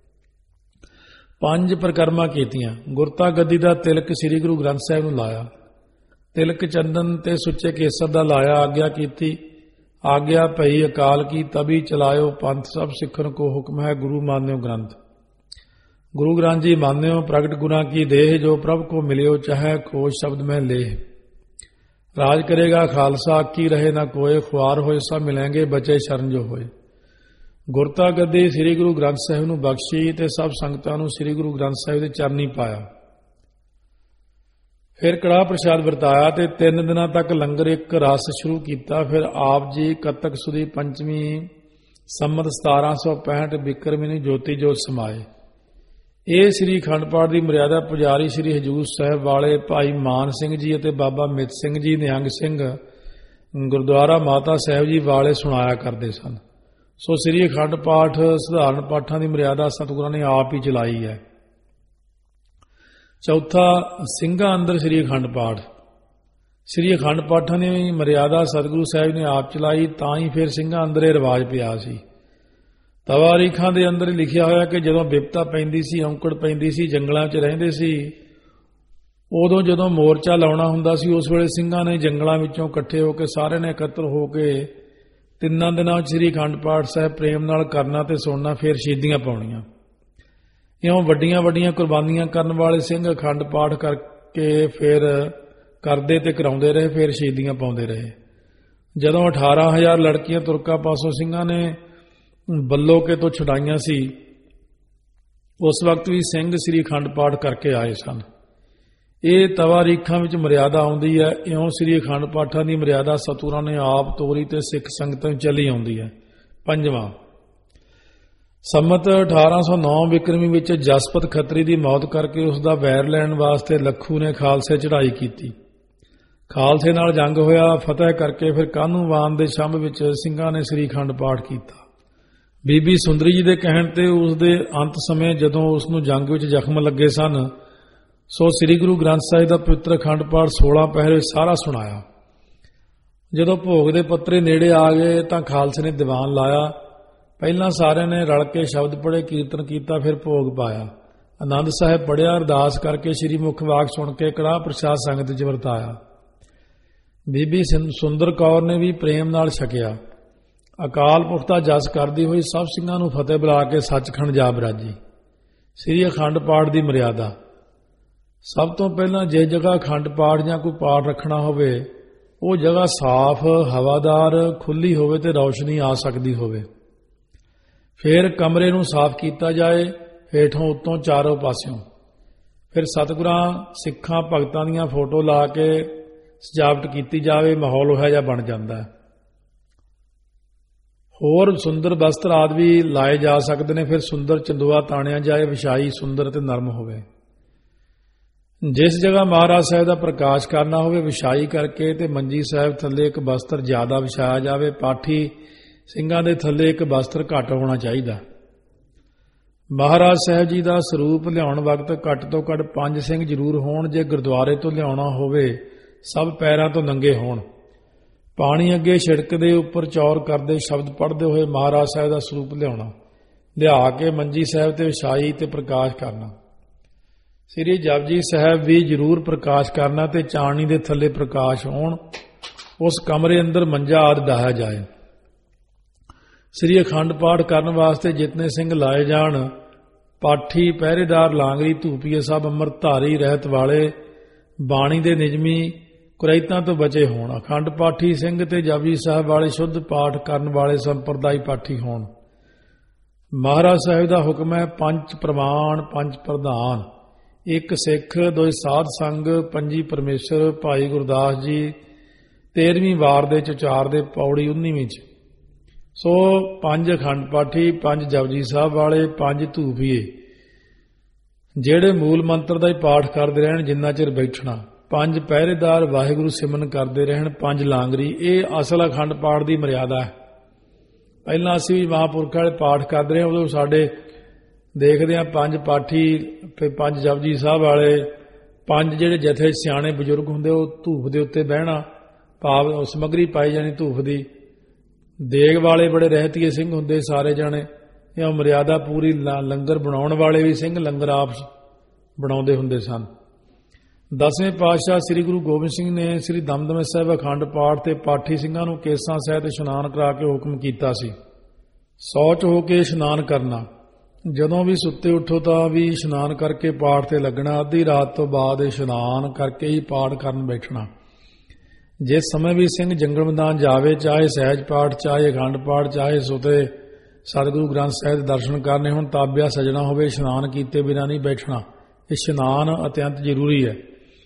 ਪੰਜ ਪ੍ਰਕਰਮਾਂ ਕੀਤੀਆਂ। ਗੁਰਤਾ ਗੱਦੀ ਦਾ ਤਿਲਕ ਸ੍ਰੀ ਗੁਰੂ ਗ੍ਰੰਥ ਸਾਹਿਬ ਨੂੰ ਲਾਇਆ। ਤਿਲਕ ਚੰਦਨ ਤੇ ਸੁੱਚੇ ਕੇਸਰ ਦਾ ਲਾਇਆ। ਆਗਿਆ ਕੀਤੀ। ਆਗਿਆ ਭਈ ਅਕਾਲ ਕੀ ਤਬੀ ਚਲਾਇਓ ਪੰਥ ਸਭ ਸਿੱਖਣ ਕੋ ਹੁਕਮ ਹੈ ਗੁਰੂ ਮਾਨਿਓ ਗ੍ਰੰਥ। ਗੁਰੂ ਗ੍ਰੰਥ ਜੀ ਮਾਨਿਓ ਪ੍ਰਗਟ ਗੁਰਾਂ ਕੀ ਦੇਹ ਜੋ ਪ੍ਰਭ ਕੋ ਮਿਲਿਓ ਚਾਹੇ ਖੋਜ ਸ਼ਬਦ ਮੈਂ ਲੇਹ। ਰਾਜ ਕਰੇਗਾ ਖਾਲਸਾ ਕੀ ਰਹੇ ਨਾ ਕੋਏ ਖੁਆਰ ਹੋਏ ਸਭ ਮਿਲेंगे ਬਚੇ ਸ਼ਰਨ ਜੋ ਹੋਏ। ਗੁਰਤਾ ਗੱਦੀ ਸ੍ਰੀ ਗੁਰੂ ਗ੍ਰੰਥ ਸਾਹਿਬ ਨੂੰ ਬਖਸ਼ੀ ਤੇ ਸਭ ਸੰਗਤਾਂ ਨੂੰ ਸ੍ਰੀ ਗੁਰੂ ਗ੍ਰੰਥ ਸਾਹਿਬ ਦੇ ਚਰਨੀ ਪਾਇਆ। ਫਿਰ ਕੜਾਹ ਪ੍ਰਸ਼ਾਦ ਵਰਤਾਇਆ ਤੇ ਤਿੰਨ ਦਿਨਾਂ ਤੱਕ ਲੰਗਰ ਇੱਕ ਰਸ ਸ਼ੁਰੂ ਕੀਤਾ। ਫਿਰ ਆਪ ਜੀ ਕੱਤਕ ਸੁਦੀ ਪੰਚਵੀਂ ਸੰਮਤ ਸਤਾਰਾਂ ਸੌ ਪੈਂਹਠ ਬਿਕਰਮੀ ਜੋਤੀ ਜੋਤ ਸਮਾਏ। ਇਹ ਸ੍ਰੀ ਅਖੰਡ ਪਾਠ ਦੀ ਮਰਿਆਦਾ ਪੁਜਾਰੀ ਸ੍ਰੀ ਹਜ਼ੂਰ ਸਾਹਿਬ ਵਾਲੇ ਭਾਈ ਮਾਨ ਸਿੰਘ ਜੀ ਅਤੇ ਬਾਬਾ ਮਿੱਤ ਸਿੰਘ ਜੀ ਨਿਹੰਗ ਸਿੰਘ ਗੁਰਦੁਆਰਾ ਮਾਤਾ ਸਾਹਿਬ ਜੀ ਵਾਲੇ ਸੁਣਾਇਆ ਕਰਦੇ ਸਨ। ਸੋ ਸ੍ਰੀ ਅਖੰਡ ਪਾਠ ਸਧਾਰਨ ਪਾਠਾਂ ਦੀ ਮਰਿਆਦਾ ਸਤਿਗੁਰਾਂ ਨੇ ਆਪ ਹੀ ਚਲਾਈ ਹੈ। ਚੌਥਾ ਸਿੰਘਾਂ ਅੰਦਰ ਸ੍ਰੀ ਅਖੰਡ ਪਾਠ। ਸ੍ਰੀ ਅਖੰਡ ਪਾਠਾਂ ਦੀ ਮਰਿਆਦਾ ਸਤਿਗੁਰੂ ਸਾਹਿਬ ਨੇ ਆਪ ਚਲਾਈ, ਤਾਂ ਹੀ ਫਿਰ ਸਿੰਘਾਂ ਅੰਦਰ ਇਹ ਰਿਵਾਜ ਪਿਆ ਸੀ। ਤਵਾਰੀਖਾਂ ਦੇ ਅੰਦਰ ਲਿਖਿਆ ਹੋਇਆ ਕਿ ਜਦੋਂ ਬਿਪਤਾ ਪੈਂਦੀ ਸੀ, ਔਂਕੜ ਪੈਂਦੀ ਸੀ, ਜੰਗਲਾਂ 'ਚ ਰਹਿੰਦੇ ਸੀ, ਉਦੋਂ ਜਦੋਂ ਮੋਰਚਾ ਲਾਉਣਾ ਹੁੰਦਾ ਸੀ ਉਸ ਵੇਲੇ ਸਿੰਘਾਂ ਨੇ ਜੰਗਲਾਂ ਵਿੱਚੋਂ ਇਕੱਠੇ ਹੋ ਕੇ ਸਾਰਿਆਂ ਨੇ ਇਕੱਤਰ ਹੋ ਕੇ ਤਿੰਨਾਂ ਦਿਨਾਂ ਵਿੱਚ ਸ੍ਰੀ ਅਖੰਡ ਪਾਠ ਸਾਹਿਬ ਪ੍ਰੇਮ ਨਾਲ ਕਰਨਾ ਤੇ ਸੁਣਨਾ, ਫਿਰ ਸ਼ਹੀਦੀਆਂ ਪਾਉਣੀਆਂ। ਇਉਂ ਵੱਡੀਆਂ ਵੱਡੀਆਂ ਕੁਰਬਾਨੀਆਂ ਕਰਨ ਵਾਲੇ ਸਿੰਘ ਅਖੰਡ ਪਾਠ ਕਰਕੇ ਫਿਰ ਕਰਦੇ ਤੇ ਕਰਾਉਂਦੇ ਰਹੇ, ਫਿਰ ਸ਼ਹੀਦੀਆਂ ਪਾਉਂਦੇ ਰਹੇ। ਜਦੋਂ ਅਠਾਰਾਂ ਹਜ਼ਾਰ ਲੜਕੀਆਂ ਤੁਰਕਾ ਪਾਸੋਂ ਸਿੰਘਾਂ ਨੇ ਬੱਲੋਕੇ ਤੋਂ ਛੁਡਾਈਆਂ ਸੀ, ਉਸ ਵਕਤ ਵੀ ਸਿੰਘ ਸ੍ਰੀ ਅਖੰਡ ਪਾਠ ਕਰਕੇ ਆਏ ਸਨ। ਇਹ ਤਵਾਰੀਖਾਂ ਵਿੱਚ ਮਰਿਆਦਾ ਆਉਂਦੀ ਹੈ। ਇਉਂ ਸ੍ਰੀ ਅਖੰਡ ਪਾਠਾਂ ਦੀ ਮਰਿਆਦਾ ਸਤਿਗੁਰਾਂ ਨੇ ਆਪ ਤੋਰੀ ਤੇ ਸਿੱਖ ਸੰਗਤਾਂ ਵਿੱਚ ਚੱਲੀ ਆਉਂਦੀ ਹੈ। ਪੰਜਵਾਂ ਸੰਮਤ ਅਠਾਰਾਂ ਸੌ ਨੌ ਵਿਕਰਮੀ ਵਿੱਚ ਜਸਪਤ ਖੱਤਰੀ ਦੀ ਮੌਤ ਕਰਕੇ ਉਸ ਦਾ ਵੈਰ ਲੈਣ ਵਾਸਤੇ ਲੱਖੂ ਨੇ ਖਾਲਸੇ ਚੜ੍ਹਾਈ ਕੀਤੀ। ਖਾਲਸੇ ਨਾਲ ਜੰਗ ਹੋਇਆ। ਫਤਿਹ ਕਰਕੇ ਫਿਰ ਕਾਹਨੂੰਵਾਨ ਦੇ ਛੰਭ ਵਿੱਚ ਸਿੰਘਾਂ ਨੇ ਸ੍ਰੀ ਅਖੰਡ ਪਾਠ ਕੀਤਾ। ਬੀਬੀ ਸੁੰਦਰੀ ਜੀ ਦੇ ਕਹਿਣ ਤੇ ਉਸ ਦੇ ਅੰਤ ਸਮੇਂ ਜਦੋਂ ਉਸ ਨੂੰ ਜੰਗ ਵਿੱਚ ਜ਼ਖਮ ਲੱਗੇ ਸਨ, ਸੋ ਸ੍ਰੀ ਗੁਰੂ ਗ੍ਰੰਥ ਸਾਹਿਬ ਦਾ ਪਵਿੱਤਰ ਅਖੰਡ ਪਾਠ ਸੋਲਾਂ ਪਹਿਰੇ ਸਾਰਾ ਸੁਣਾਇਆ। ਜਦੋਂ ਭੋਗ ਦੇ ਪੱਤਰੇ ਨੇੜੇ ਆ ਗਏ ਤਾਂ ਖਾਲਸੇ ਨੇ ਦੀਵਾਨ ਲਾਇਆ। ਪਹਿਲਾਂ ਸਾਰਿਆਂ ਨੇ ਰਲ ਕੇ ਸ਼ਬਦ ਪੜ੍ਹੇ, ਕੀਰਤਨ ਕੀਤਾ, ਫਿਰ ਭੋਗ ਪਾਇਆ। ਆਨੰਦ ਸਾਹਿਬ ਪੜ੍ਹਿਆ, ਅਰਦਾਸ ਕਰਕੇ ਸ੍ਰੀ ਮੁਖ ਵਾਕ ਸੁਣ ਕੇ ਕੜਾਹ ਪ੍ਰਸ਼ਾਦ ਸੰਗਤ 'ਚ ਵਰਤਾਇਆ। ਬੀਬੀ ਸੁੰਦਰ ਕੌਰ ਨੇ ਵੀ ਪ੍ਰੇਮ ਨਾਲ ਛਕਿਆ। ਅਕਾਲ ਪੁਰਖ ਦਾ ਜਸ ਕਰਦੀ ਹੋਈ ਸਭ ਸਿੰਘਾਂ ਨੂੰ ਫਤਿਹ ਬੁਲਾ ਕੇ ਸੱਚਖੰਡ ਜਾ ਬਰਾਜੀ। ਸ੍ਰੀ ਅਖੰਡ ਪਾਠ ਦੀ ਮਰਿਆਦਾ। ਸਭ ਤੋਂ ਪਹਿਲਾਂ ਜਿਸ ਜਗ੍ਹਾ ਅਖੰਡ ਪਾਠ ਜਾਂ ਕੋਈ ਪਾਠ ਰੱਖਣਾ ਹੋਵੇ, ਉਹ ਜਗ੍ਹਾ ਸਾਫ਼, ਹਵਾਦਾਰ, ਖੁੱਲ੍ਹੀ ਹੋਵੇ ਤੇ ਰੌਸ਼ਨੀ ਆ ਸਕਦੀ ਹੋਵੇ। ਫਿਰ ਕਮਰੇ ਨੂੰ ਸਾਫ਼ ਕੀਤਾ ਜਾਏ, ਹੇਠੋਂ ਉੱਤੋਂ ਚਾਰੋਂ ਪਾਸਿਓਂ। ਫਿਰ ਸਤਿਗੁਰਾਂ ਸਿੱਖਾਂ ਭਗਤਾਂ ਦੀਆਂ ਫੋਟੋ ਲਾ ਕੇ ਸਜਾਵਟ ਕੀਤੀ ਜਾਵੇ। ਮਾਹੌਲ ਉਹੋ ਜਿਹਾ ਬਣ ਜਾਂਦਾ ਹੈ। ਹੋਰ ਸੁੰਦਰ ਵਸਤਰ ਆਦਿ ਵੀ ਲਾਏ ਜਾ ਸਕਦੇ ਨੇ। ਫਿਰ ਸੁੰਦਰ ਚੰਦੂਆ ਤਾਣਿਆ ਜਾਏ, ਵਿਛਾਈ ਸੁੰਦਰ ਤੇ ਨਰਮ ਹੋਵੇ। ਜਿਸ ਜਗ੍ਹਾ ਮਹਾਰਾਜ ਸਾਹਿਬ ਦਾ ਪ੍ਰਕਾਸ਼ ਕਰਨਾ ਹੋਵੇ, ਵਿਛਾਈ ਕਰਕੇ ਤੇ ਮੰਜੀ ਸਾਹਿਬ ਥੱਲੇ ਇੱਕ ਵਸਤਰ ਜ਼ਿਆਦਾ ਵਿਛਾਇਆ ਜਾਵੇ। ਪਾਠੀ ਸਿੰਘਾਂ ਦੇ ਥੱਲੇ ਇੱਕ ਵਸਤਰ ਘੱਟ ਹੋਣਾ ਚਾਹੀਦਾ। ਮਹਾਰਾਜ ਸਾਹਿਬ ਜੀ ਦਾ ਸਰੂਪ ਲਿਆਉਣ ਵਕਤ ਘੱਟ ਤੋਂ ਘੱਟ ਪੰਜ ਸਿੰਘ ਜ਼ਰੂਰ ਹੋਣ। ਜੇ ਗੁਰਦੁਆਰੇ ਤੋਂ ਲਿਆਉਣਾ ਹੋਵੇ, ਸਭ ਪੈਰਾਂ ਤੋਂ ਨੰਗੇ ਹੋਣ। ਪਾਣੀ ਅੱਗੇ ਛਿੜਕ ਦੇ ਉੱਪਰ ਚੌਰ ਕਰਦੇ ਸ਼ਬਦ ਪੜ੍ਹਦੇ ਹੋਏ ਮਹਾਰਾਜ ਸਾਹਿਬ ਦਾ ਸਰੂਪ ਲਿਆਉਣਾ। ਲਿਆ ਕੇ ਮੰਜੀ ਸਾਹਿਬ ਤੇ ਵਿਛਾਈ ਤੇ ਪ੍ਰਕਾਸ਼ ਕਰਨਾ। ਸ੍ਰੀ ਜਪਜੀ ਸਾਹਿਬ ਵੀ ਜ਼ਰੂਰ ਪ੍ਰਕਾਸ਼ ਕਰਨਾ ਤੇ ਚਾਨਣੀ ਦੇ ਥੱਲੇ ਪ੍ਰਕਾਸ਼ ਹੋਣ। ਉਸ ਕਮਰੇ ਅੰਦਰ ਮੰਜਾ ਆਦਿ ਡਾਹਿਆ ਜਾਏ। ਸ੍ਰੀ ਅਖੰਡ ਪਾਠ ਕਰਨ ਵਾਸਤੇ ਜਿਤਨੇ ਸਿੰਘ ਲਾਏ ਜਾਣ, ਪਾਠੀ, ਪਹਿਰੇਦਾਰ, ਲਾਂਗਰੀ, ਧੂਪੀਏ ਸਭ ਅੰਮ੍ਰਿਤਧਾਰੀ ਰਹਿਤ ਵਾਲੇ, ਬਾਣੀ ਦੇ ਨਿਯਮੀ, ਕੁਰੈਤਾਂ ਤੋਂ ਬਚੇ ਹੋਣ। ਅਖੰਡ ਪਾਠੀ ਸਿੰਘ ਤੇ ਜਪਜੀ ਸਾਹਿਬ ਵਾਲੇ ਸ਼ੁੱਧ ਪਾਠ ਕਰਨ ਵਾਲੇ ਸੰਪਰਦਾਈ ਪਾਠੀ ਹੋਣ। ਮਹਾਰਾਜ ਸਾਹਿਬ ਦਾ ਹੁਕਮ ਹੈ ਪੰਜ ਪ੍ਰਮਾਣ, ਪੰਜ ਪ੍ਰਧਾਨ, ਇੱਕ ਸਿੱਖ, ਦੋ ਸਾਧ ਸੰਗ, ਪੰਜੀ ਪਰਮੇਸ਼ਰ। ਭਾਈ ਗੁਰਦਾਸ ਜੀ ਤੇਰਵੀਂ ਵਾਰ ਦੇ ਚੁਚਾਰ ਦੇ ਪੌੜੀ ਉੱਨੀਵੀਂ 'ਚ। ਸੋ ਪੰਜ ਅਖੰਡ ਪਾਠੀ, ਪੰਜ ਜਪਜੀ ਸਾਹਿਬ ਵਾਲੇ, ਪੰਜ ਧੂਪੀਏ। ਜਿਹੜੇ ਮੂਲ ਮੰਤਰ ਦਾ ਹੀ ਪਾਠ ਕਰਦੇ ਰਹਿਣ ਜਿੰਨਾ ਚਿਰ ਬੈਠਣਾ। ਪੰਜ ਪਹਿਰੇਦਾਰ ਵਾਹਿਗੁਰੂ ਸਿਮਰਨ ਕਰਦੇ ਰਹਿਣ। ਪੰਜ ਲਾਂਗਰੀ। ਇਹ ਅਸਲ ਅਖੰਡ ਪਾਠ ਦੀ ਮਰਿਆਦਾ ਹੈ। ਪਹਿਲਾਂ ਅਸੀਂ ਵੀ ਮਹਾਂਪੁਰਖਾਂ ਵਾਲੇ ਪਾਠ ਕਰਦੇ ਰਹੇ, ਉਦੋਂ ਸਾਡੇ ਦੇਖਦੇ ਹਾਂ ਪੰਜ ਪਾਠੀ, ਫਿਰ ਪੰਜ ਜਪਜੀ ਸਾਹਿਬ ਵਾਲੇ, ਪੰਜ ਜਿਹੜੇ ਜਥੇ ਸਿਆਣੇ ਬਜ਼ੁਰਗ ਹੁੰਦੇ ਉਹ ਧੂਫ ਦੇ ਉੱਤੇ ਬਹਿਣਾ, ਭਾਵ ਸਮੱਗਰੀ ਪਾਈ ਜਾਣੀ ਧੂਫ ਦੀ। ਦੇਗ ਵਾਲੇ ਬੜੇ ਰਹਿਤੀਏ ਸਿੰਘ ਹੁੰਦੇ ਸਾਰੇ ਜਾਣੇ, ਇਹ ਮਰਿਆਦਾ ਪੂਰੀ। ਲੰਗਰ ਬਣਾਉਣ ਵਾਲੇ ਵੀ ਸਿੰਘ ਲੰਗਰ ਆਪ ਬਣਾਉਂਦੇ ਹੁੰਦੇ ਸਨ। ਦਸਵੇਂ ਪਾਤਸ਼ਾਹ ਸ੍ਰੀ ਗੁਰੂ ਗੋਬਿੰਦ ਸਿੰਘ ਨੇ ਸ੍ਰੀ ਦਮਦਮਾ ਸਾਹਿਬ ਅਖੰਡ ਪਾਠ ਤੇ ਪਾਠੀ ਸਿੰਘਾਂ ਨੂੰ ਕੇਸਾਂ ਸਹਿਤ ਇਸ਼ਨਾਨ ਕਰਾ ਕੇ ਹੁਕਮ ਕੀਤਾ ਸੀ। ਸੌਚ ਹੋ ਕੇ ਇਸ਼ਨਾਨ ਕਰਨਾ। ਜਦੋਂ ਵੀ ਸੁੱਤੇ ਉੱਠੋ ਤਾਂ ਵੀ ਇਸ਼ਨਾਨ ਕਰਕੇ ਪਾਠ ਤੇ ਲੱਗਣਾ। ਅੱਧੀ ਰਾਤ ਤੋਂ ਬਾਅਦ ਇਸ਼ਨਾਨ ਕਰਕੇ ਹੀ ਪਾਠ ਕਰਨ ਬੈਠਣਾ। ਜਿਸ ਸਮੇਂ ਵੀ ਸਿੰਘ ਜੰਗਲ ਮੈਦਾਨ ਜਾਵੇ, ਚਾਹੇ ਸਹਿਜ ਪਾਠ, ਚਾਹੇ ਅਖੰਡ ਪਾਠ, ਚਾਹੇ ਸੁਤੇ ਸਤਿਗੁਰੂ ਗ੍ਰੰਥ ਸਾਹਿਬ ਦੇ ਦਰਸ਼ਨ ਕਰਨੇ ਹੋਣ, ਤਾਬਿਆ ਸਜਣਾ ਹੋਵੇ, ਇਸ਼ਨਾਨ ਕੀਤੇ ਬਿਨਾਂ ਨਹੀਂ ਬੈਠਣਾ। ਇਸ਼ਨਾਨ ਅਤਿਅੰਤ ਜ਼ਰੂਰੀ ਹੈ।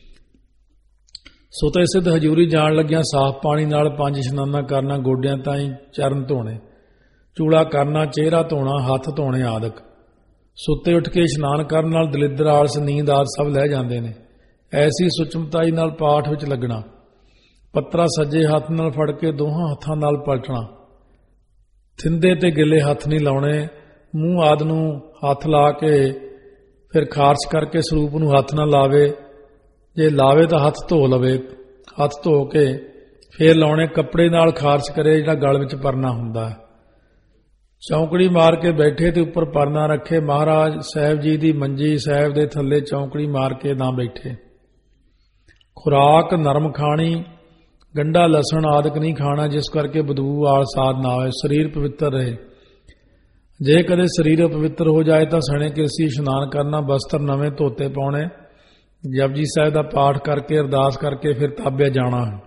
ਸੁਤੇ ਸਿੱਧ ਹਜ਼ੂਰੀ ਜਾਣ ਲੱਗਿਆਂ ਸਾਫ਼ ਪਾਣੀ ਨਾਲ ਪੰਜ ਇਸ਼ਨਾਨਾਂ ਕਰਨਾ। ਗੋਡਿਆਂ ਤਾਈਂ ਚਰਨ ਧੋਣੇ, ਚੂੜਾ ਕਰਨਾ, ਚਿਹਰਾ ਧੋਣਾ, ਹੱਥ ਧੋਣੇ ਆਦਿਕ। ਸੁੱਤੇ ਉੱਠ ਕੇ ਇਸ਼ਨਾਨ ਕਰਨ ਨਾਲ ਦਲਿੱਦਰ, ਆਲਸ, ਨੀਂਦ ਆਦਿ ਸਭ ਲੈ ਜਾਂਦੇ ਨੇ। ਐਸੀ ਸੁਚਮਤਾਈ ਨਾਲ ਪਾਠ ਵਿੱਚ ਲੱਗਣਾ। ਪੱਤਰਾ ਸੱਜੇ ਹੱਥ ਨਾਲ ਫੜ ਕੇ ਦੋਹਾਂ ਹੱਥਾਂ ਨਾਲ ਪਲਟਣਾ। ਥਿੰਦੇ ਤੇ ਗਿੱਲੇ ਹੱਥ ਨਹੀਂ ਲਾਉਣੇ। ਮੂੰਹ ਆਦਿ ਨੂੰ ਹੱਥ ਲਾ ਕੇ ਫਿਰ ਖਾਰਸ਼ ਕਰਕੇ ਸਰੂਪ ਨੂੰ ਹੱਥ ਨਾਲ ਲਾਵੇ। ਜੇ ਲਾਵੇ ਤਾਂ ਹੱਥ ਧੋ ਲਵੇ। ਹੱਥ ਧੋ ਕੇ ਫੇਰ ਲਾਉਣੇ। ਕੱਪੜੇ ਨਾਲ ਖਾਰਸ਼ ਕਰੇ ਜਿਹੜਾ ਗਲ ਵਿੱਚ ਪਰਨਾ ਹੁੰਦਾ ਹੈ। ਚੌਂਕੜੀ ਮਾਰ ਕੇ ਬੈਠੇ ਤੇ ਉੱਪਰ ਪਰਨਾ ਰੱਖੇ। ਮਹਾਰਾਜ ਸਾਹਿਬ ਜੀ ਦੀ ਮੰਜੀ ਸਾਹਿਬ ਦੇ ਥੱਲੇ ਚੌਂਕੜੀ ਮਾਰ ਕੇ ਨਾ ਬੈਠੇ। ਖੁਰਾਕ ਨਰਮ ਖਾਣੀ। ਗੰਢਾ ਲਸਣ ਆਦਿਕ ਨਹੀਂ ਖਾਣਾ, ਜਿਸ ਕਰਕੇ ਬਦਬੂ ਆਲਸ ਆਦਿ ਨਾ ਹੋਏ। ਸਰੀਰ ਪਵਿੱਤਰ ਰਹੇ। ਜੇ ਕਦੇ ਸਰੀਰ ਅਪਵਿੱਤਰ ਹੋ ਜਾਏ ਤਾਂ ਸਣੇ ਕਿਰਸੀ ਇਸ਼ਨਾਨ ਕਰਨਾ। ਬਸਤਰ ਨਵੇਂ ਧੋਤੇ ਪਾਉਣੇ। ਜਪਜੀ ਸਾਹਿਬ ਦਾ ਪਾਠ ਕਰਕੇ ਅਰਦਾਸ ਕਰਕੇ ਫਿਰ ਤਾਬਿਆ ਜਾਣਾ ਹੈ।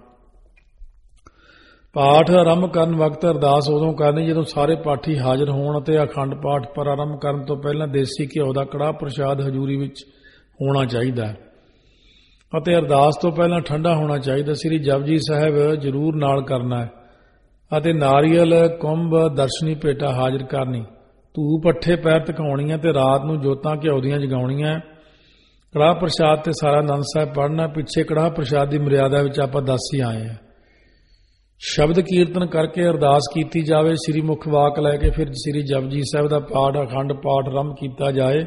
ਪਾਠ ਆਰੰਭ ਕਰਨ ਵਕਤ ਅਰਦਾਸ ਉਦੋਂ ਕਰਨੀ ਜਦੋਂ ਸਾਰੇ ਪਾਠੀ ਹਾਜ਼ਰ ਹੋਣ ਅਤੇ ਅਖੰਡ ਪਾਠ ਪਰ ਆਰੰਭ ਕਰਨ ਤੋਂ ਪਹਿਲਾਂ ਦੇਸੀ ਘਿਓ ਦਾ ਕੜਾਹ ਪ੍ਰਸ਼ਾਦ ਹਜ਼ੂਰੀ ਵਿੱਚ ਹੋਣਾ ਚਾਹੀਦਾ ਹੈ ਅਤੇ ਅਰਦਾਸ ਤੋਂ ਪਹਿਲਾਂ ਠੰਡਾ ਹੋਣਾ ਚਾਹੀਦਾ। ਸ੍ਰੀ ਜਪਜੀ ਸਾਹਿਬ ਜ਼ਰੂਰ ਨਾਲ ਕਰਨਾ ਹੈ ਅਤੇ ਨਾਰੀਅਲ, ਕੁੰਭ, ਦਰਸ਼ਨੀ ਭੇਟਾ ਹਾਜ਼ਰ ਕਰਨੀ। ਧੂਪ ਅੱਠੇ ਪੈਰ ਧਕਾਉਣੀਆਂ ਤੇ ਰਾਤ ਨੂੰ ਜੋਤਾਂ ਘਿਓ ਦੀਆਂ ਜਗਾਉਣੀਆਂ। ਕੜਾਹ ਪ੍ਰਸ਼ਾਦ ਤੇ ਸਾਰਾ ਆਨੰਦ ਸਾਹਿਬ ਪੜ੍ਹਨਾ। ਪਿੱਛੇ ਕੜਾਹ ਪ੍ਰਸ਼ਾਦ ਦੀ ਮਰਿਆਦਾ ਵਿੱਚ ਆਪਾਂ ਦੱਸ ਹੀ ਆਏ ਹਾਂ। ਸ਼ਬਦ ਕੀਰਤਨ ਕਰਕੇ ਅਰਦਾਸ ਕੀਤੀ ਜਾਵੇ। ਸ੍ਰੀ ਮੁਖ ਵਾਕ ਲੈ ਕੇ ਫਿਰ ਸ੍ਰੀ ਜਪਜੀ ਸਾਹਿਬ ਦਾ ਪਾਠ ਅਖੰਡ ਪਾਠ ਆਰੰਭ ਕੀਤਾ ਜਾਏ।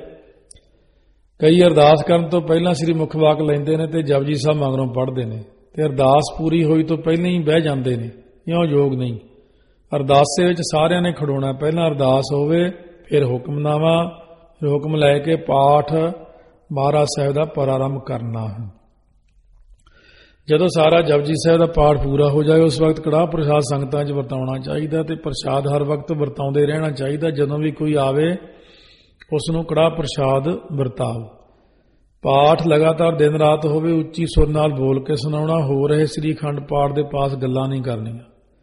ਕਈ ਅਰਦਾਸ ਕਰਨ ਤੋਂ ਪਹਿਲਾਂ ਸ੍ਰੀ ਮੁਖ ਵਾਕ ਲੈਂਦੇ ਨੇ ਤੇ ਜਪਜੀ ਸਾਹਿਬ ਮਗਰੋਂ ਪੜ੍ਹਦੇ ਨੇ ਤੇ ਅਰਦਾਸ ਪੂਰੀ ਹੋਈ ਤੋਂ ਪਹਿਲਾਂ ਹੀ ਬਹਿ ਜਾਂਦੇ ਨੇ। ਇਉਂ ਯੋਗ ਨਹੀਂ। ਅਰਦਾਸੇ ਵਿੱਚ ਸਾਰਿਆਂ ਨੇ ਖੜੋਣਾ। ਪਹਿਲਾਂ ਅਰਦਾਸ ਹੋਵੇ, ਫਿਰ ਹੁਕਮਨਾਮਾ, ਫਿਰ ਹੁਕਮ ਲੈ ਕੇ ਪਾਠ ਮਹਾਰਾਜ ਸਾਹਿਬ ਦਾ ਪ੍ਰਾਰੰਭ ਕਰਨਾ ਹੈ। ਜਦੋਂ ਸਾਰਾ ਜਪਜੀ ਸਾਹਿਬ ਦਾ ਪਾਠ ਪੂਰਾ ਹੋ ਜਾਏ ਉਸ ਵਕਤ ਕੜਾਹ ਪ੍ਰਸ਼ਾਦ ਸੰਗਤਾਂ 'ਚ ਵਰਤਾਉਣਾ ਚਾਹੀਦਾ ਤੇ ਪ੍ਰਸ਼ਾਦ ਹਰ ਵਕਤ ਵਰਤਾਉਂਦੇ ਰਹਿਣਾ ਚਾਹੀਦਾ। ਜਦੋਂ ਵੀ ਕੋਈ ਆਵੇ ਉਸ ਨੂੰ ਕੜਾਹ ਪ੍ਰਸ਼ਾਦ ਵਰਤਾਓ। ਪਾਠ ਲਗਾਤਾਰ ਦਿਨ ਰਾਤ ਹੋਵੇ। ਉੱਚੀ ਸੁਰ ਨਾਲ ਬੋਲ ਕੇ ਸੁਣਾਉਣਾ। ਹੋ ਰਹੇ ਸ੍ਰੀ ਅਖੰਡ ਪਾਠ ਦੇ ਪਾਸ ਗੱਲਾਂ ਨਹੀਂ ਕਰਨੀਆਂ।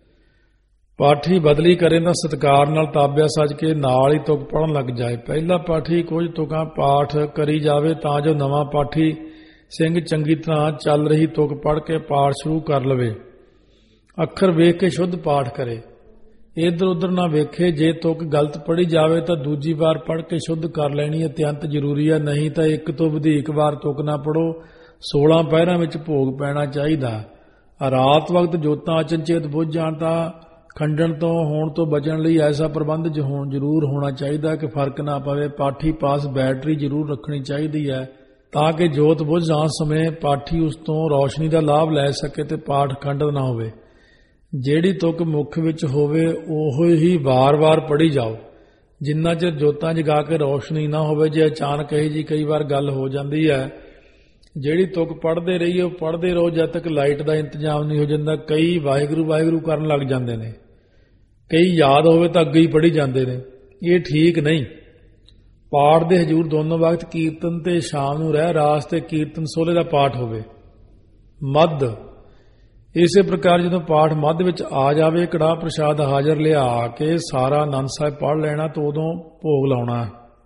ਪਾਠੀ ਬਦਲੀ ਕਰੇ ਤਾਂ ਸਤਿਕਾਰ ਨਾਲ ਤਾਬਿਆ ਸੱਜ ਕੇ ਨਾਲ ਹੀ ਤੁਕ ਪੜ੍ਹਨ ਲੱਗ ਜਾਏ। ਪਹਿਲਾ ਪਾਠੀ ਕੁਝ ਤੁਕਾਂ ਪਾਠ ਕਰੀ ਜਾਵੇ ਤਾਂ ਜੋ ਨਵਾਂ ਪਾਠੀ ਸਿੰਘ ਚੰਗੀ ਤਰ੍ਹਾਂ ਚੱਲ ਰਹੀ ਤੁਕ ਪੜ੍ਹ ਕੇ ਪਾਠ ਸ਼ੁਰੂ ਕਰ ਲਵੇ। ਅੱਖਰ ਵੇਖ ਕੇ ਸ਼ੁੱਧ ਪਾਠ ਕਰੇ। ਇੱਧਰ ਉੱਧਰ ਨਾ ਵੇਖੇ। ਜੇ ਤੁਕ ਗਲਤ ਪੜ੍ਹੀ ਜਾਵੇ ਤਾਂ ਦੂਜੀ ਵਾਰ ਪੜ੍ਹ ਕੇ ਸ਼ੁੱਧ ਕਰ ਲੈਣੀ ਅਤਿਅੰਤ ਜ਼ਰੂਰੀ ਹੈ। ਨਹੀਂ ਤਾਂ ਇੱਕ ਤੋਂ ਵਧੇਕ ਵਾਰ ਤੁਕ ਨਾ ਪੜ੍ਹੋ। ਸੋਲਾਂ ਪਹਿਰਾਂ ਵਿੱਚ ਭੋਗ ਪੈਣਾ ਚਾਹੀਦਾ। ਰਾਤ ਵਕਤ ਜੋਤਾਂ ਅਚਨਚੇਤ ਬੁੱਝ ਜਾਣ ਤਾਂ ਖੰਡਣ ਤੋਂ ਹੋਣ ਤੋਂ ਬਚਣ ਲਈ ਐਸਾ ਪ੍ਰਬੰਧ ਜ਼ਰੂਰ ਹੋਣਾ ਚਾਹੀਦਾ ਕਿ ਫਰਕ ਨਾ ਪਵੇ। ਪਾਠੀ ਪਾਸ ਬੈਟਰੀ ਜ਼ਰੂਰ ਰੱਖਣੀ ਚਾਹੀਦੀ ਹੈ ਤਾਂ ਕਿ ਜੋਤ ਬੁੱਝ ਜਾਣ ਸਮੇਂ ਪਾਠੀ ਉਸ ਤੋਂ ਰੌਸ਼ਨੀ ਦਾ ਲਾਭ ਲੈ ਸਕੇ ਤੇ ਪਾਠ ਖੰਡਿਤ ਨਾ ਹੋਵੇ। ਜਿਹੜੀ ਤੁਕ ਮੁੱਖ ਵਿੱਚ ਹੋਵੇ ਉਹ ਹੀ ਵਾਰ-ਵਾਰ ਪੜ੍ਹੀ ਜਾਓ। ਜਿੰਨਾ ਚਿਰ ਜੋਤਾਂ ਜਗਾ ਕੇ ਰੌਸ਼ਨੀ ਨਾ ਹੋਵੇ। ਜੇ ਅਚਾਨਕ ਇਹ ਜੀ ਕਈ ਵਾਰ ਗੱਲ ਹੋ ਜਾਂਦੀ ਹੈ, ਜਿਹੜੀ ਤੁਕ ਪੜ੍ਹਦੇ ਰਹੀਏ ਉਹ ਪੜ੍ਹਦੇ ਰਹੋ ਜਦ ਤੱਕ ਲਾਈਟ ਦਾ ਇੰਤਜ਼ਾਮ ਨਹੀਂ ਹੋ ਜਾਂਦਾ। ਕਈ ਵਾਹਿਗੁਰੂ ਵਾਹਿਗੁਰੂ ਕਰਨ ਲੱਗ ਜਾਂਦੇ ਨੇ। ਕਈ ਯਾਦ ਹੋਵੇ ਤਾਂ ਅੱਗੇ ਹੀ ਪੜ੍ਹੀ ਜਾਂਦੇ ਨੇ। ਇਹ ਠੀਕ ਨਹੀਂ। ਪਾਠ ਦੇ ਹਜ਼ੂਰ ਦੋਨੋਂ ਵਕਤ ਕੀਰਤਨ ਤੇ ਸ਼ਾਮ ਨੂੰ ਰਹਿ ਰਾਸ ਤੇ ਕੀਰਤਨ ਸੋਹਲੇ ਦਾ ਪਾਠ ਹੋਵੇ। ਮੱਧ ਇਸੇ ਪ੍ਰਕਾਰ ਜਦੋਂ ਪਾਠ ਮੱਧ ਵਿੱਚ ਆ ਜਾਵੇ, ਕੜਾਹ ਪ੍ਰਸ਼ਾਦ ਹਾਜ਼ਰ ਲਿਆ ਕੇ ਸਾਰਾ ਆਨੰਦ ਸਾਹਿਬ ਪੜ੍ਹ ਲੈਣਾ ਤਾਂ ਉਦੋਂ ਭੋਗ ਲਾਉਣਾ।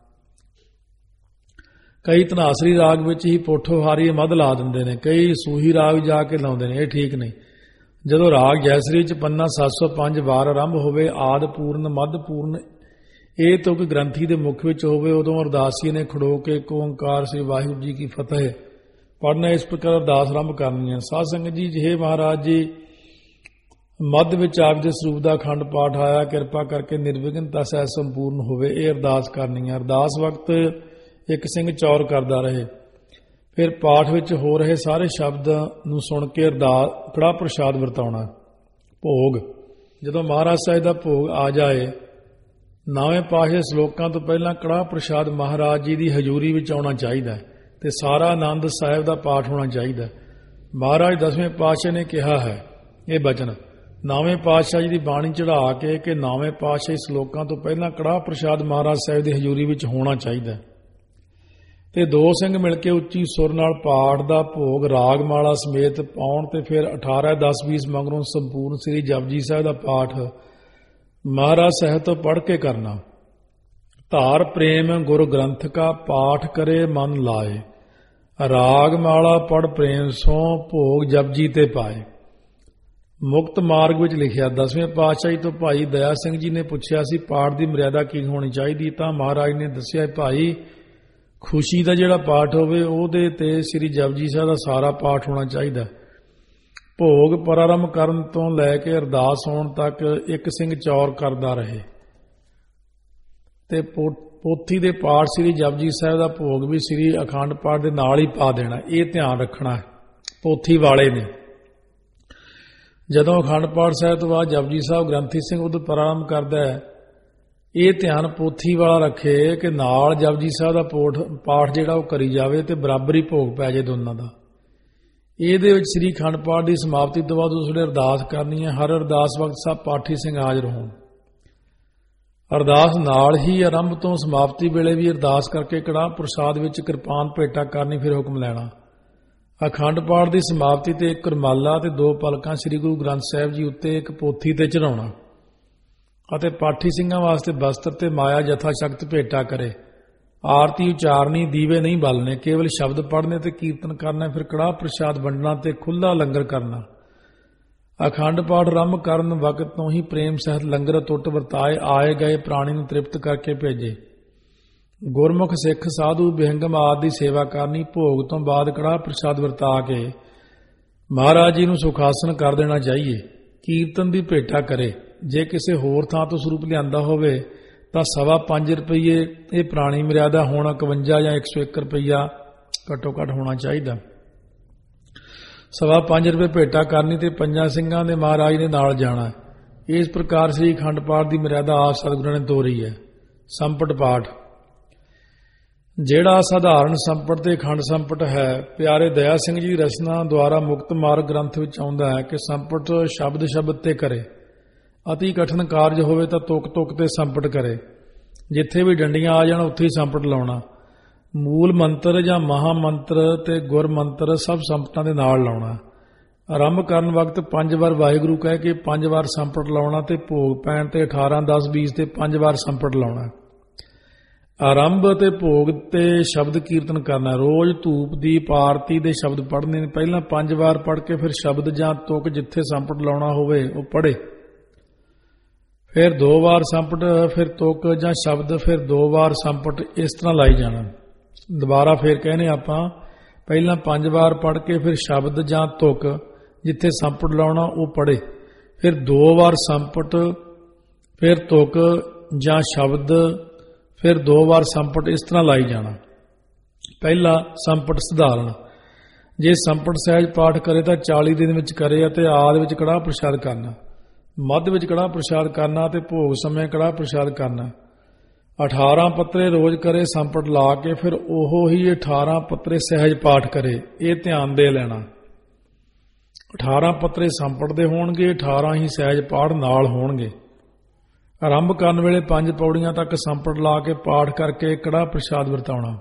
ਕਈ ਧਨਾਸਰੀ ਰਾਗ ਵਿੱਚ ਹੀ ਪੋਠੋ ਹਾਰੀ ਮੱਧ ਲਾ ਦਿੰਦੇ ਨੇ। ਕਈ ਸੂਹੀ ਰਾਗ ਜਾ ਕੇ ਲਾਉਂਦੇ ਨੇ। ਇਹ ਠੀਕ ਨਹੀਂ। ਜਦੋਂ ਰਾਗ ਜੈਸਰੀ ਚ ਪੰਨਾ ਸੱਤ ਸੌ ਪੰਜ ਵਾਰ ਆਰੰਭ ਹੋਵੇ, ਆਦ ਪੂਰਨ, ਮੱਧ ਪੂਰਨ ਇਹ ਤੁਕ ਗ੍ਰੰਥੀ ਦੇ ਮੁੱਖ ਵਿੱਚ ਹੋਵੇ, ਉਦੋਂ ਅਰਦਾਸੀ ਨੇ ਖੜੋ ਕੇ ਇੱਕ ਓਂਕਾਰ ਸ੍ਰੀ ਵਾਹਿਗੁਰੂ ਜੀ ਕੀ ਫਤਿਹ ਪੜ੍ਹਨਾ। ਇਸ ਪ੍ਰਕਾਰ ਅਰਦਾਸ ਆਰੰਭ ਕਰਨੀ ਹੈ। ਸਾਧ ਸੰਗਤ ਜੀ, ਜੇ ਮਹਾਰਾਜ ਜੀ ਮੱਧ ਵਿੱਚ ਆਪ ਦੇ ਸਰੂਪ ਦਾ ਅਖੰਡ ਪਾਠ ਆਇਆ, ਕਿਰਪਾ ਕਰਕੇ ਨਿਰਵਿਘਨਤਾ ਸਹਿ ਸੰਪੂਰਨ ਹੋਵੇ, ਇਹ ਅਰਦਾਸ ਕਰਨੀ ਹੈ। ਅਰਦਾਸ ਵਕਤ ਇੱਕ ਸਿੰਘ ਚੌਰ ਕਰਦਾ ਰਹੇ, ਫਿਰ ਪਾਠ ਵਿੱਚ ਹੋ ਰਹੇ ਸਾਰੇ ਸ਼ਬਦ ਨੂੰ ਸੁਣ ਕੇ ਅਰਦਾਸ ਕੜਾਹ ਪ੍ਰਸ਼ਾਦ ਵਰਤਾਉਣਾ। ਭੋਗ, ਜਦੋਂ ਮਹਾਰਾਜ ਸਾਹਿਬ ਦਾ ਭੋਗ ਆ ਜਾਏ, ਨਵੇਂ ਪਾਸ਼ੇ ਸ਼ਲੋਕਾਂ ਤੋਂ ਪਹਿਲਾਂ ਕੜਾਹ ਪ੍ਰਸ਼ਾਦ ਮਹਾਰਾਜ ਜੀ ਦੀ ਹਜ਼ੂਰੀ ਵਿੱਚ ਆਉਣਾ ਚਾਹੀਦਾ ਹੈ ਤੇ ਸਾਰਾ ਆਨੰਦ ਸਾਹਿਬ ਦਾ ਪਾਠ ਹੋਣਾ ਚਾਹੀਦਾ। ਮਹਾਰਾਜ ਦਸਵੇਂ ਪਾਤਸ਼ਾਹ ਨੇ ਕਿਹਾ ਹੈ ਇਹ ਬਚਨ ਨਵੇਂ ਪਾਤਸ਼ਾਹ ਜੀ ਦੀ ਬਾਣੀ ਚੜ੍ਹਾ ਕੇ ਕਿ ਨਵੇਂ ਪਾਤਸ਼ਾਹੀ ਸ਼ਲੋਕਾਂ ਤੋਂ ਪਹਿਲਾਂ ਕੜਾਹ ਪ੍ਰਸ਼ਾਦ ਮਹਾਰਾਜ ਸਾਹਿਬ ਦੀ ਹਜ਼ੂਰੀ ਵਿੱਚ ਹੋਣਾ ਚਾਹੀਦਾ ਤੇ ਦੋ ਸਿੰਘ ਮਿਲ ਕੇ ਉੱਚੀ ਸੁਰ ਨਾਲ ਪਾਠ ਦਾ ਭੋਗ ਰਾਗਮਾਲਾ ਸਮੇਤ ਪਾਉਣ ਤੇ ਫਿਰ ਅਠਾਰਾਂ ਦਸ ਵੀਸ ਮਗਰੋਂ ਸੰਪੂਰਨ ਸ੍ਰੀ ਜਪਜੀ ਸਾਹਿਬ ਦਾ ਪਾਠ ਮਹਾਰਾਜ ਸਾਹਿਬ ਤੋਂ ਪੜ੍ਹ ਕੇ ਕਰਨਾ। ਧਾਰ ਪ੍ਰੇਮ ਗੁਰ ਗ੍ਰੰਥ ਕਾ ਪਾਠ ਕਰੇ ਮਨ ਲਾਏ, ਰਾਗਮਾਲਾ ਪੜ੍ਹ ਪ੍ਰੇਮ ਸੋ ਭੋਗ ਜਪਜੀ ਤੇ ਪਾਏ। ਮੁਕਤ ਮਾਰਗ ਵਿੱਚ ਲਿਖਿਆ। ਦਸਵੇਂ ਪਾਤਸ਼ਾਹੀ ਤੋਂ ਭਾਈ ਦਇਆ ਸਿੰਘ ਜੀ ਨੇ ਪੁੱਛਿਆ ਸੀ ਪਾਠ ਦੀ ਮਰਿਆਦਾ ਕੀ ਹੋਣੀ ਚਾਹੀਦੀ, ਤਾਂ ਮਹਾਰਾਜ ਨੇ ਦੱਸਿਆ ਭਾਈ ਖੁਸ਼ੀ ਦਾ ਜਿਹੜਾ ਪਾਠ ਹੋਵੇ ਉਹਦੇ ਤੇ ਸ੍ਰੀ ਜਪਜੀ ਸਾਹਿਬ ਦਾ ਸਾਰਾ ਪਾਠ ਹੋਣਾ ਚਾਹੀਦਾ। ਭੋਗ ਪ੍ਰਾਰੰਭ ਕਰਨ ਤੋਂ ਲੈ ਕੇ ਅਰਦਾਸ ਹੋਣ ਤੱਕ ਇੱਕ ਸਿੰਘ ਚੌਰ ਕਰਦਾ ਰਹੇ ਤੇ ਪੋਥੀ ਦੇ ਪਾਠ ਸ੍ਰੀ ਜਪਜੀ ਸਾਹਿਬ ਦਾ ਭੋਗ ਵੀ ਸ੍ਰੀ ਅਖੰਡ ਪਾਠ ਦੇ ਨਾਲ ਹੀ ਪਾ ਦੇਣਾ। ਇਹ ਧਿਆਨ ਰੱਖਣਾ ਹੈ ਪੋਥੀ ਵਾਲੇ ਨੇ। ਜਦੋਂ ਅਖੰਡ ਪਾਠ ਸਾਹਿਬ ਤੋਂ ਬਾਅਦ ਜਪਜੀ ਸਾਹਿਬ ਗ੍ਰੰਥੀ ਸਿੰਘ ਉਦੋਂ ਪ੍ਰਾਰੰਭ ਕਰਦਾ ਹੈ, ਇਹ ਧਿਆਨ ਪੋਥੀ ਵਾਲਾ ਰੱਖੇ ਕਿ ਨਾਲ ਜਪਜੀ ਸਾਹਿਬ ਦਾ ਪਾਠ ਜਿਹੜਾ ਉਹ ਕਰੀ ਜਾਵੇ ਤੇ ਬਰਾਬਰੀ ਭੋਗ ਪੈ ਜਾਏ ਦੋਨਾਂ ਦਾ। ਇਹਦੇ ਵਿੱਚ ਸ੍ਰੀ ਅਖੰਡ ਪਾਠ ਦੀ ਸਮਾਪਤੀ ਤੋਂ ਬਾਅਦ ਉਸ ਵੇਲੇ ਅਰਦਾਸ ਕਰਨੀ ਹੈ। ਹਰ ਅਰਦਾਸ ਵਕਤ ਸਭ ਪਾਠੀ ਸਿੰਘ ਹਾਜ਼ਰ ਹੋਣ। ਅਰਦਾਸ ਨਾਲ ਹੀ ਆਰੰਭ ਤੋਂ ਸਮਾਪਤੀ ਵੇਲੇ ਵੀ ਅਰਦਾਸ ਕਰਕੇ ਕੜਾਹ ਪ੍ਰਸਾਦ ਵਿੱਚ ਕਿਰਪਾਨ ਭੇਟਾ ਕਰਨੀ, ਫਿਰ ਹੁਕਮ ਲੈਣਾ। ਅਖੰਡ ਪਾਠ ਦੀ ਸਮਾਪਤੀ ਤੇ ਇੱਕ ਰਮਾਲਾ ਤੇ ਦੋ ਪਲਕਾਂ ਸ੍ਰੀ ਗੁਰੂ ਗ੍ਰੰਥ ਸਾਹਿਬ ਜੀ ਉੱਤੇ ਇੱਕ ਪੋਥੀ ਤੇ ਚੜਾਉਣਾ ਅਤੇ ਪਾਠੀ ਸਿੰਘਾਂ ਵਾਸਤੇ ਬਸਤਰ ਤੇ ਮਾਇਆ ਜਥਾ ਸ਼ਕਤ ਭੇਟਾ ਕਰੇ। ਆਰਤੀ ਉਚਾਰਨੀ, ਦੀਵੇ ਨਹੀਂ ਬਾਲਣੇ, ਕੇਵਲ ਸ਼ਬਦ ਪੜ੍ਹਨੇ ਤੇ ਕੀਰਤਨ ਕਰਨਾ, ਫਿਰ ਕੜਾਹ ਪ੍ਰਸ਼ਾਦ ਵੰਡਣਾ ਤੇ ਖੁੱਲ੍ਹਾ ਲੰਗਰ ਕਰਨਾ। ਅਖੰਡ ਪਾਠ ਆਰੰਭ ਕਰਨ ਵਕਤ ਤੋਂ ਹੀ ਪ੍ਰੇਮ ਸਹਿਤ ਲੰਗਰ ਟੁੱਟ ਵਰਤਾਏ, ਆਏ ਗਏ ਪ੍ਰਾਣੀ ਨੂੰ ਤ੍ਰਿਪਤ ਕਰਕੇ ਭੇਜੇ। ਗੁਰਮੁਖ ਸਿੱਖ ਸਾਧੂ ਬਿਹੰਗਮ ਆਦਿ ਦੀ ਸੇਵਾ ਕਰਨੀ। ਭੋਗ ਤੋਂ ਬਾਅਦ ਕੜਾਹ ਪ੍ਰਸ਼ਾਦ ਵਰਤਾ ਕੇ ਮਹਾਰਾਜ ਜੀ ਨੂੰ ਸੁਖਾਸਨ ਕਰ ਦੇਣਾ ਚਾਹੀਏ। ਕੀਰਤਨ ਦੀ ਭੇਟਾ ਕਰੇ। ਜੇ ਕਿਸੇ ਹੋਰ ਥਾਂ ਤੋਂ ਸਰੂਪ ਲਿਆਂਦਾ ਹੋਵੇ ਤਾਂ ਸਵਾ ਪੰਜ ਰੁਪਈਏ ਇਹ ਪੁਰਾਣੀ ਮਰਿਆਦਾ ਹੋਣਾ, ਇਕਵੰਜਾ ਜਾਂ ਇੱਕ ਸੌ ਇੱਕ ਰੁਪਈਆ ਘੱਟੋ ਘੱਟ ਹੋਣਾ ਚਾਹੀਦਾ। ਸਵਾ ਪੰਜ ਰੁਪਏ ਭੇਟਾ ਕਰਨੀ ਤੇ ਪੰਜਾਂ ਸਿੰਘਾਂ ਦੇ ਮਹਾਰਾਜ ਨੇ ਨਾਲ ਜਾਣਾ। ਇਸ ਪ੍ਰਕਾਰ ਸ੍ਰੀ ਅਖੰਡ ਪਾਠ ਦੀ ਮਰਿਆਦਾ ਆਪ ਸਤਿਗੁਰਾਂ ਨੇ ਤੋਰੀ ਹੈ। ਸੰਪਟ ਪਾਠ, ਜਿਹੜਾ ਸਾਧਾਰਨ ਸੰਪਟ ਤੇ ਅਖੰਡ ਸੰਪਟ ਹੈ, ਪਿਆਰੇ ਦਇਆ ਸਿੰਘ ਜੀ ਦੀ ਰਚਨਾ ਦੁਆਰਾ ਮੁਕਤ ਮਾਰਗ ਗ੍ਰੰਥ ਵਿੱਚ ਆਉਂਦਾ ਹੈ ਕਿ ਸੰਪਟ ਸ਼ਬਦ ਸ਼ਬਦ ਤੇ ਕਰੇ। ਅਤੀ ਕਠਿਨ ਕਾਰਜ ਹੋਵੇ ਤਾਂ ਤੁਕ ਤੁਕ ਤੇ ਸੰਪਟ ਕਰੇ। ਜਿੱਥੇ ਵੀ ਡੰਡੀਆਂ ਆ ਜਾਣ ਉੱਥੇ ਹੀ ਸੰਪਟ ਲਾਉਣਾ। ਮੂਲ ਮੰਤਰ ਜਾਂ ਮਹਾ ਮੰਤਰ ਤੇ ਗੁਰ ਮੰਤਰ ਸਭ ਸੰਪਟਾਂ ਦੇ ਨਾਲ ਲਾਉਣਾ। ਆਰੰਭ ਕਰਨ ਵਕਤ ਪੰਜ ਵਾਰ ਵਾਹਿਗੁਰੂ ਕਹਿ ਕੇ ਪੰਜ ਵਾਰ ਸੰਪਟ ਲਾਉਣਾ ਤੇ ਭੋਗ ਪੈਣ ਤੇ ਅਠਾਰਾਂ ਦਸ ਵੀਸ ਤੇ ਪੰਜ ਵਾਰ ਸੰਪਟ ਲਾਉਣਾ। ਆਰੰਭ ਤੇ ਭੋਗ ਤੇ ਸ਼ਬਦ ਕੀਰਤਨ ਕਰਨਾ। ਰੋਜ਼ ਧੂਪ ਦੀਪ ਆਰਤੀ ਦੇ ਸ਼ਬਦ ਪੜ੍ਹਨੇ। ਪਹਿਲਾਂ ਪੰਜ ਵਾਰ ਪੜ੍ਹ ਕੇ ਫਿਰ ਸ਼ਬਦ ਜਾਂ ਤੁਕ ਜਿੱਥੇ ਸੰਪਟ ਲਾਉਣਾ ਹੋਵੇ ਉਹ ਪੜ੍ਹੇ, ਫਿਰ ਦੋ ਵਾਰ ਸੰਪਟ, ਫਿਰ ਤੁਕ ਜਾਂ ਸ਼ਬਦ, ਫਿਰ ਦੋ ਵਾਰ ਸੰਪਟ, ਇਸ ਤਰ੍ਹਾਂ ਲਾਈ ਜਾਣਾ। ਦੁਬਾਰਾ ਫਿਰ ਕਹਿੰਦੇ ਆਪਾਂ ਪਹਿਲਾਂ ਪੰਜ ਵਾਰ ਪੜ੍ਹ ਕੇ ਫਿਰ ਸ਼ਬਦ ਜਾਂ ਤੁਕ ਜਿੱਥੇ ਸੰਪਟ ਲਾਉਣਾ ਉਹ ਪੜ੍ਹੇ, ਫਿਰ ਦੋ ਵਾਰ ਸੰਪਟ, ਫਿਰ ਤੁਕ ਜਾਂ ਸ਼ਬਦ, ਫਿਰ ਦੋ ਵਾਰ ਸੰਪਟ, ਇਸ ਤਰ੍ਹਾਂ ਲਾਈ ਜਾਣਾ। ਪਹਿਲਾ ਸੰਪਟ ਸਧਾਰਨ। ਜੇ ਸੰਪਟ ਸਹਿਜ ਪਾਠ ਕਰੇ ਤਾਂ ਚਾਲੀ ਦਿਨ ਵਿੱਚ ਕਰੇ ਅਤੇ ਆਦ ਵਿੱਚ ਕੜਾਹ ਪ੍ਰਸ਼ਾਦ ਕਰਨਾ, ਮੱਧ ਵਿੱਚ ਕੜਾਹ ਪ੍ਰਸ਼ਾਦ ਕਰਨਾ ਤੇ ਭੋਗ ਸਮੇਂ ਕੜਾਹ ਪ੍ਰਸ਼ਾਦ ਕਰਨਾ। ਅਠਾਰਾਂ ਪੱਤਰੇ ਰੋਜ਼ ਕਰੇ ਸੰਪਟ ਲਾ ਕੇ, ਫਿਰ ਉਹ ਹੀ ਅਠਾਰਾਂ ਪੱਤਰੇ ਸਹਿਜ ਪਾਠ ਕਰੇ। ਇਹ ਧਿਆਨ ਦੇ ਲੈਣਾ। ਅਠਾਰਾਂ ਪੱਤਰੇ ਸੰਪਟ ਦੇ ਹੋਣਗੇ, ਅਠਾਰਾਂ ਹੀ ਸਹਿਜ ਪਾਠ ਨਾਲ ਹੋਣਗੇ। ਆਰੰਭ ਕਰਨ ਵੇਲੇ ਪੰਜ ਪੌੜੀਆਂ ਤੱਕ ਸੰਪਟ ਲਾ ਕੇ ਪਾਠ ਕਰਕੇ ਕੜਾਹ ਪ੍ਰਸ਼ਾਦ ਵਰਤਾਉਣਾ।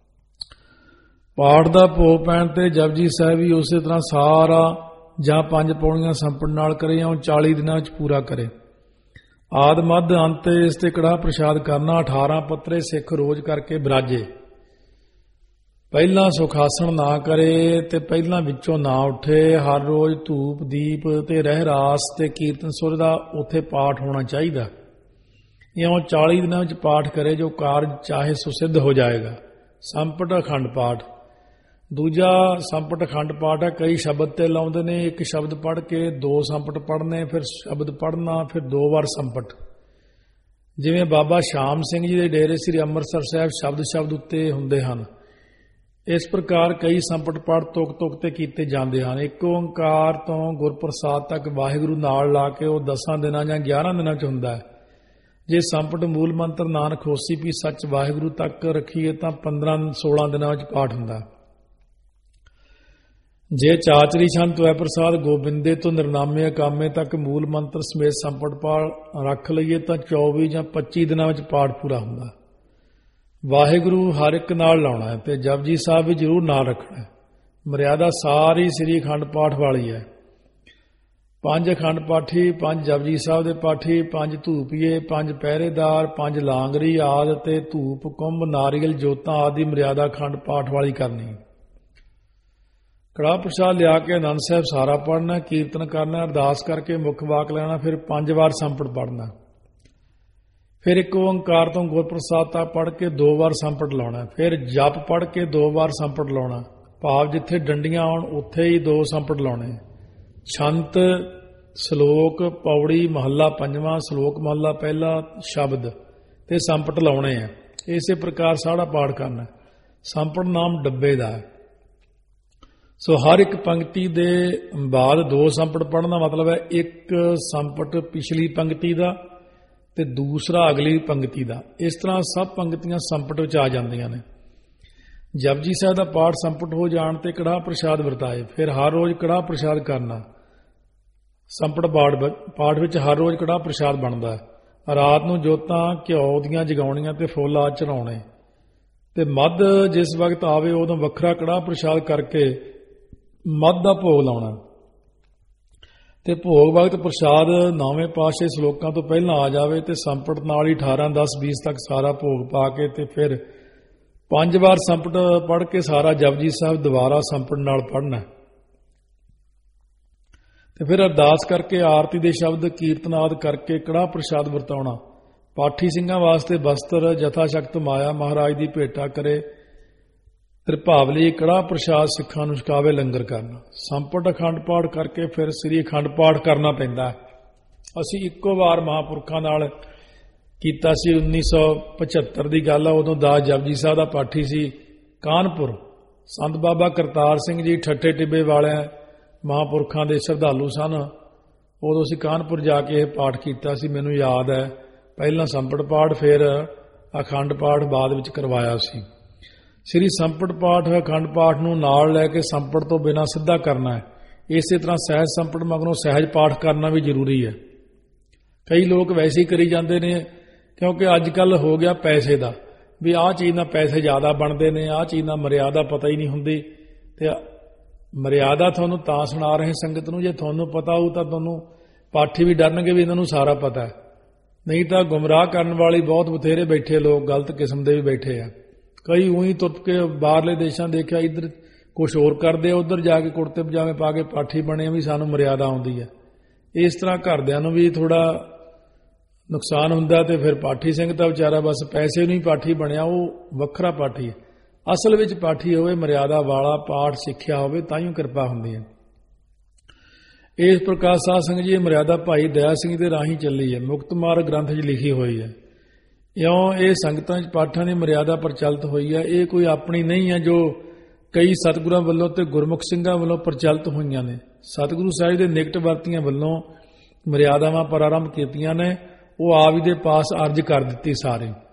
ਪਾਠ ਦਾ ਭੋਗ ਪੈਣ ਤੇ ਜਪਜੀ ਸਾਹਿਬ ਵੀ ਉਸੇ ਤਰ੍ਹਾਂ ਸਾਰਾ ਜਾਂ ਪੰਜ ਪੌੜੀਆਂ ਸੰਪਟ ਨਾਲ ਕਰੇ ਜਾਂ ਚਾਲੀ ਦਿਨਾਂ ਵਿੱਚ ਪੂਰਾ ਕਰੇ। ਆਦ ਮੱਧ ਅੰਤ ਇਸ ਤੇ ਕੜਾਹ ਪ੍ਰਸ਼ਾਦ ਕਰਨਾ। ਅਠਾਰਾਂ ਪੱਤਰੇ ਸਿੱਖ ਰੋਜ਼ ਕਰਕੇ ਬਿਰਾਜੇ। ਪਹਿਲਾਂ ਸੁਖਾਸਣ ਨਾ ਕਰੇ ਤੇ ਪਹਿਲਾਂ ਵਿੱਚੋਂ ਨਾ ਉੱਠੇ। ਹਰ ਰੋਜ਼ ਧੂਪ ਦੀਪ ਤੇ ਰਹਿਰਾਸ ਤੇ ਕੀਰਤਨ ਸੁਰ ਦਾ ਉੱਥੇ ਪਾਠ ਹੋਣਾ ਚਾਹੀਦਾ। ਇਉਂ ਚਾਲੀ ਦਿਨਾਂ ਵਿੱਚ ਪਾਠ ਕਰੇ, ਜੋ ਕਾਰਜ ਚਾਹੇ ਸੋ ਸਿੱਧ ਹੋ ਜਾਏਗਾ। ਸੰਪਟ ਅਖੰਡ ਪਾਠ। ਦੂਜਾ ਸੰਪਟ ਅਖੰਡ ਪਾਠ ਹੈ। ਕਈ ਸ਼ਬਦ ਤੇ ਲਾਉਂਦੇ ਨੇ, ਇੱਕ ਸ਼ਬਦ ਪੜ੍ਹ ਕੇ ਦੋ ਸੰਪਟ ਪੜ੍ਹਨੇ, ਫਿਰ ਸ਼ਬਦ ਪੜ੍ਹਨਾ, ਫਿਰ ਦੋ ਵਾਰ ਸੰਪਟ। ਜਿਵੇਂ ਬਾਬਾ ਸ਼ਾਮ ਸਿੰਘ ਜੀ ਦੇ ਡੇਰੇ ਸ੍ਰੀ ਅੰਮ੍ਰਿਤਸਰ ਸਾਹਿਬ ਸ਼ਬਦ ਸ਼ਬਦ ਉੱਤੇ ਹੁੰਦੇ ਹਨ, ਇਸ ਪ੍ਰਕਾਰ ਕਈ ਸੰਪਟ ਪੜ੍ਹ ਤੁਕ ਤੁਕ ਤੇ ਕੀਤੇ ਜਾਂਦੇ ਹਨ। ਇੱਕ ਓੰਕਾਰ ਤੋਂ ਗੁਰਪ੍ਰਸਾਦ ਤੱਕ ਵਾਹਿਗੁਰੂ ਨਾਲ ਲਾ ਕੇ ਉਹ ਦਸਾਂ ਦਿਨਾਂ ਜਾਂ ਗਿਆਰਾਂ ਦਿਨਾਂ 'ਚ ਹੁੰਦਾ ਹੈ। ਜੇ ਸੰਪਟ ਮੂਲ ਮੰਤਰ ਨਾਨਕ ਹੋਸੀ ਵੀ ਸੱਚ ਵਾਹਿਗੁਰੂ ਤੱਕ ਰੱਖੀਏ ਤਾਂ ਪੰਦਰਾਂ ਸੋਲਾਂ ਦਿਨਾਂ ਵਿੱਚ ਪਾਠ ਹੁੰਦਾ। ਜੇ ਚਾਚਰੀ ਛੰਤ ਹੋਇ ਪ੍ਰਸਾਦ ਗੋਬਿੰਦੇ ਤੋਂ ਨਿਰਨਾਮੇ ਅਕਾਮੇ ਤੱਕ ਮੂਲ ਮੰਤਰ ਸਮੇਤ ਸੰਪਟ ਪਾਠ ਰੱਖ ਲਈਏ ਤਾਂ ਚੌਵੀ ਜਾਂ ਪੱਚੀ ਦਿਨਾਂ ਵਿੱਚ ਪਾਠ ਪੂਰਾ ਹੁੰਦਾ। ਵਾਹਿਗੁਰੂ ਹਰ ਇੱਕ ਨਾਲ ਲਾਉਣਾ ਹੈ ਤੇ ਜਪਜੀ ਸਾਹਿਬ ਵੀ ਜ਼ਰੂਰ ਨਾਲ ਰੱਖਣਾ। ਮਰਿਆਦਾ ਸਾਰੀ ਸ੍ਰੀ ਅਖੰਡ ਪਾਠ ਵਾਲੀ ਹੈ। ਪੰਜ ਅਖੰਡ ਪਾਠੀ, ਪੰਜ ਜਪਜੀ ਸਾਹਿਬ ਦੇ ਪਾਠੀ, ਪੰਜ ਧੂਪੀਏ, ਪੰਜ ਪਹਿਰੇਦਾਰ, ਪੰਜ ਲਾਂਗਰੀ ਆਦਿ ਤੇ ਧੂਪ ਕੁੰਭ ਨਾਰੀਅਲ ਜੋਤਾਂ ਆਦਿ ਮਰਿਆਦਾ ਅਖੰਡ ਪਾਠ ਵਾਲੀ ਕਰਨੀ। ਕੜਾਹ ਪ੍ਰਸ਼ਾਦ ਲਿਆ ਕੇ ਆਨੰਦ ਸਾਹਿਬ ਸਾਰਾ ਪੜ੍ਹਨਾ, ਕੀਰਤਨ ਕਰਨਾ, ਅਰਦਾਸ ਕਰਕੇ ਮੁੱਖ ਵਾਕ ਲੈਣਾ, ਫਿਰ ਪੰਜ ਵਾਰ ਸੰਪਟ ਪੜ੍ਹਨਾ। ਫਿਰ ਇੱਕ ਓੰਕਾਰ ਤੋਂ ਗੁਰਪ੍ਰਸਾਦ ਤੱਕ ਪੜ੍ਹ ਕੇ ਦੋ ਵਾਰ ਸੰਪਟ ਲਾਉਣਾ। ਫਿਰ ਜਪ ਪੜ੍ਹ ਕੇ ਦੋ ਵਾਰ ਸੰਪਟ ਲਾਉਣਾ, ਭਾਵ ਜਿੱਥੇ ਡੰਡੀਆਂ ਆਉਣ ਉੱਥੇ ਹੀ ਦੋ ਸੰਪਟ ਲਾਉਣੇ। ਛੰਤ, ਸ਼ਲੋਕ, ਪੌੜੀ, ਮਹੱਲਾ ਪੰਜਵਾਂ, ਸ਼ਲੋਕ ਮਹੱਲਾ ਪਹਿਲਾ, ਸ਼ਬਦ ਤੇ ਸੰਪਟ ਲਾਉਣੇ ਆ। ਇਸੇ ਪ੍ਰਕਾਰ ਸਾਰਾ ਪਾਠ ਕਰਨਾ। ਸੰਪਟ ਨਾਮ ਡੱਬੇ ਦਾ ਹੈ। ਸੋ ਹਰ ਇੱਕ ਪੰਕਤੀ ਦੇ ਬਾਅਦ ਦੋ ਸੰਪਟ ਪੜ੍ਹਨ ਦਾ ਮਤਲਬ ਹੈ ਇੱਕ ਸੰਪਟ ਪਿਛਲੀ ਪੰਕਤੀ ਦਾ ਤੇ ਦੂਸਰਾ ਅਗਲੀ ਪੰਕਤੀ ਦਾ। ਇਸ ਤਰ੍ਹਾਂ ਸਭ ਪੰਕਤੀਆਂ ਸੰਪਟ ਵਿੱਚ ਆ ਜਾਂਦੀਆਂ ਨੇ। ਜਪਜੀ ਸਾਹਿਬ ਦਾ ਪਾਠ ਸੰਪਟ ਹੋ ਜਾਣ ਤੇ ਕੜਾਹ ਪ੍ਰਸ਼ਾਦ ਵਰਤਾਏ। ਫਿਰ ਹਰ ਰੋਜ਼ ਕੜਾਹ ਪ੍ਰਸ਼ਾਦ ਕਰਨਾ। ਸੰਪਟ ਪਾਠ ਵਿੱਚ ਹਰ ਰੋਜ਼ ਕੜਾਹ ਪ੍ਰਸ਼ਾਦ ਬਣਦਾ ਹੈ। ਰਾਤ ਨੂੰ ਜੋਤਾਂ ਘਿਓ ਦੀਆਂ ਜਗਾਉਣੀਆਂ ਤੇ ਫੁੱਲ ਆਦਿ ਚੜਾਉਣੇ ਤੇ ਮੱਧ ਜਿਸ ਵਕਤ ਆਵੇ ਉਦੋਂ ਵੱਖਰਾ ਕੜਾਹ ਪ੍ਰਸ਼ਾਦ ਕਰਕੇ ਮੱਧ ਦਾ ਭੋਗ ਲਾਉਣਾ ਤੇ ਭੋਗ ਵਕਤ ਪ੍ਰਸ਼ਾਦ ਨੌਵੇਂ ਪਾਤਸ਼ਾਹੀ ਸ਼ਲੋਕਾਂ ਤੋਂ ਪਹਿਲਾਂ ਆ ਜਾਵੇ ਤੇ ਸੰਪਟ ਨਾਲ ਹੀ ਅਠਾਰਾਂ ਦਸ ਵੀਸ ਤੱਕ ਸਾਰਾ ਭੋਗ ਪਾ ਕੇ ਤੇ ਫਿਰ ਪੰਜ ਵਾਰ ਸੰਪਟ ਪੜ੍ਹ ਕੇ ਸਾਰਾ ਜਪਜੀ ਸਾਹਿਬ ਦੁਬਾਰਾ ਸੰਪਟ ਨਾਲ ਪੜ੍ਹਨਾ ਤੇ ਫਿਰ ਅਰਦਾਸ ਕਰਕੇ ਆਰਤੀ ਦੇ ਸ਼ਬਦ ਕੀਰਤਨ ਆਦਿ ਕਰਕੇ ਕੜਾਹ ਪ੍ਰਸ਼ਾਦ ਵਰਤਾਉਣਾ। ਪਾਠੀ ਸਿੰਘਾਂ ਵਾਸਤੇ ਬਸਤਰ ਜਥਾ ਸ਼ਕਤ ਮਾਇਆ ਮਹਾਰਾਜ ਦੀ ਭੇਟਾ ਕਰੇ। ਤ੍ਰਿਭਾਵਲੀ ਕੜਾਹ ਪ੍ਰਸ਼ਾਦ ਸਿੱਖਾਂ ਨੂੰ ਛਕਾਵੇ ਲੰਗਰ ਕਰਨਾ। ਸੰਪਟ ਅਖੰਡ ਪਾਠ ਕਰਕੇ ਫਿਰ ਸ੍ਰੀ ਅਖੰਡ ਪਾਠ ਕਰਨਾ ਪੈਂਦਾ। ਅਸੀਂ ਇੱਕੋ ਵਾਰ ਮਹਾਂਪੁਰਖਾਂ ਨਾਲ ਕੀਤਾ ਸੀ। ਉੱਨੀ ਸੌ ਪਝੱਤਰ ਦੀ ਗੱਲ ਆ। ਉਦੋਂ ਦਾਸ ਜਪਜੀ ਸਾਹਿਬ ਦਾ ਪਾਠੀ ਸੀ ਕਾਨਪੁਰ। ਸੰਤ ਬਾਬਾ ਕਰਤਾਰ ਸਿੰਘ ਜੀ ਠੱਠੇ ਟਿੱਬੇ ਵਾਲਿਆਂ ਮਹਾਂਪੁਰਖਾਂ ਦੇ ਸ਼ਰਧਾਲੂ ਸਨ। ਉਦੋਂ ਅਸੀਂ ਕਾਨਪੁਰ ਜਾ ਕੇ ਇਹ ਪਾਠ ਕੀਤਾ ਸੀ। ਮੈਨੂੰ ਯਾਦ ਹੈ ਪਹਿਲਾਂ ਸੰਪਟ ਪਾਠ ਫਿਰ ਅਖੰਡ ਪਾਠ ਬਾਅਦ ਵਿੱਚ ਕਰਵਾਇਆ ਸੀ। ਸ੍ਰੀ ਸੰਪਟ ਪਾਠ ਅਖੰਡ ਪਾਠ ਨੂੰ ਨਾਲ ਲੈ ਕੇ ਸੰਪਟ ਤੋਂ ਬਿਨਾਂ ਸਿੱਧਾ ਕਰਨਾ ਹੈ। ਇਸੇ ਤਰ੍ਹਾਂ ਸਹਿਜ ਸੰਪਟ ਮਗਰੋਂ ਸਹਿਜ ਪਾਠ ਕਰਨਾ ਵੀ ਜ਼ਰੂਰੀ ਹੈ। ਕਈ ਲੋਕ ਵੈਸੇ ਹੀ ਕਰੀ ਜਾਂਦੇ ਨੇ ਕਿਉਂਕਿ ਅੱਜ ਕੱਲ੍ਹ ਹੋ ਗਿਆ ਪੈਸੇ ਦਾ ਵੀ ਆਹ ਚੀਜ਼ ਨਾਲ ਪੈਸੇ ਜ਼ਿਆਦਾ ਬਣਦੇ ਨੇ, ਆਹ ਚੀਜ਼ ਨਾਲ ਮਰਿਆਦਾ ਪਤਾ ਹੀ ਨਹੀਂ ਹੁੰਦੀ। ਤੇ ਮਰਿਆਦਾ ਤੁਹਾਨੂੰ ਤਾਂ ਸੁਣਾ ਰਹੇ ਸੰਗਤ ਨੂੰ ਜੇ ਤੁਹਾਨੂੰ ਪਤਾ ਹੋਊ ਤਾਂ ਤੁਹਾਨੂੰ ਪਾਠੀ ਵੀ ਡਰਨਗੇ ਵੀ ਇਹਨਾਂ ਨੂੰ ਸਾਰਾ ਪਤਾ ਹੈ। ਨਹੀਂ ਤਾਂ ਗੁੰਮਰਾਹ ਕਰਨ ਵਾਲੀ ਬਹੁਤ ਬਥੇਰੇ ਬੈਠੇ ਲੋਕ ਗਲਤ ਕਿਸਮ ਦੇ ਵੀ ਬੈਠੇ ਆ। ਕਈ ਉਹੀ ਤੁਰ ਕੇ ਬਾਹਰਲੇ ਦੇਸ਼ਾਂ ਦੇਖਿਆ ਇੱਧਰ ਕੁਛ ਹੋਰ ਕਰਦੇ ਆ, ਉੱਧਰ ਜਾ ਕੇ ਕੁੜਤੇ ਪਜਾਮੇ ਪਾ ਕੇ ਪਾਠੀ ਬਣੇ ਵੀ ਸਾਨੂੰ ਮਰਿਆਦਾ ਆਉਂਦੀ ਹੈ। ਇਸ ਤਰ੍ਹਾਂ ਘਰਦਿਆਂ ਨੂੰ ਵੀ ਥੋੜਾ ਨੁਕਸਾਨ ਹੁੰਦਾ ਤੇ ਫਿਰ ਪਾਠੀ ਸਿੰਘ ਤਾਂ ਵਿਚਾਰਾ ਬਸ ਪੈਸੇ ਨੂੰ ਹੀ ਪਾਠੀ ਬਣਿਆ, ਉਹ ਵੱਖਰਾ ਪਾਠੀ ਹੈ। ਅਸਲ ਵਿੱਚ ਪਾਠੀ ਹੋਵੇ ਮਰਿਆਦਾ ਵਾਲਾ, ਪਾਠ ਸਿੱਖਿਆ ਹੋਵੇ ਤਾਂ ਹੀ ਕਿਰਪਾ ਹੁੰਦੀ ਹੈ। ਇਸ ਪ੍ਰਕਾਰ ਸਾਧ ਸੰਗਤ ਜੀ ਮਰਿਆਦਾ ਭਾਈ ਦਇਆ ਸਿੰਘ ਦੇ ਰਾਹੀਂ ਚੱਲੀ ਹੈ। ਮੁਕਤ ਮਾਰਗ ਗ੍ਰੰਥ 'ਚ ਲਿਖੀ ਹੋਈ ਹੈ। ਇਉਂ ਇਹ ਸੰਗਤਾਂ 'ਚ ਪਾਠਾਂ ਦੀ ਮਰਿਆਦਾ ਪ੍ਰਚਲਿਤ ਹੋਈ ਹੈ। ਇਹ ਕੋਈ ਆਪਣੀ ਨਹੀਂ ਹੈ ਜੋ ਕਈ ਸਤਿਗੁਰਾਂ ਵੱਲੋਂ ਤੇ ਗੁਰਮੁਖ ਸਿੰਘਾਂ ਵੱਲੋਂ ਪ੍ਰਚਲਿਤ ਹੋਈਆਂ ਨੇ। ਸਤਿਗੁਰੂ ਸਾਹਿਬ ਦੇ ਨਿਕਟ ਵਰਤੀਆਂ ਵੱਲੋਂ ਮਰਿਆਦਾਵਾਂ ਪ੍ਰਾਰੰਭ ਕੀਤੀਆਂ ਨੇ। ਉਹ ਆਪ ਹੀ ਦੇ ਪਾਸ ਅਰਜ਼ ਕਰ ਦਿੱਤੀ ਸਾਰੇ।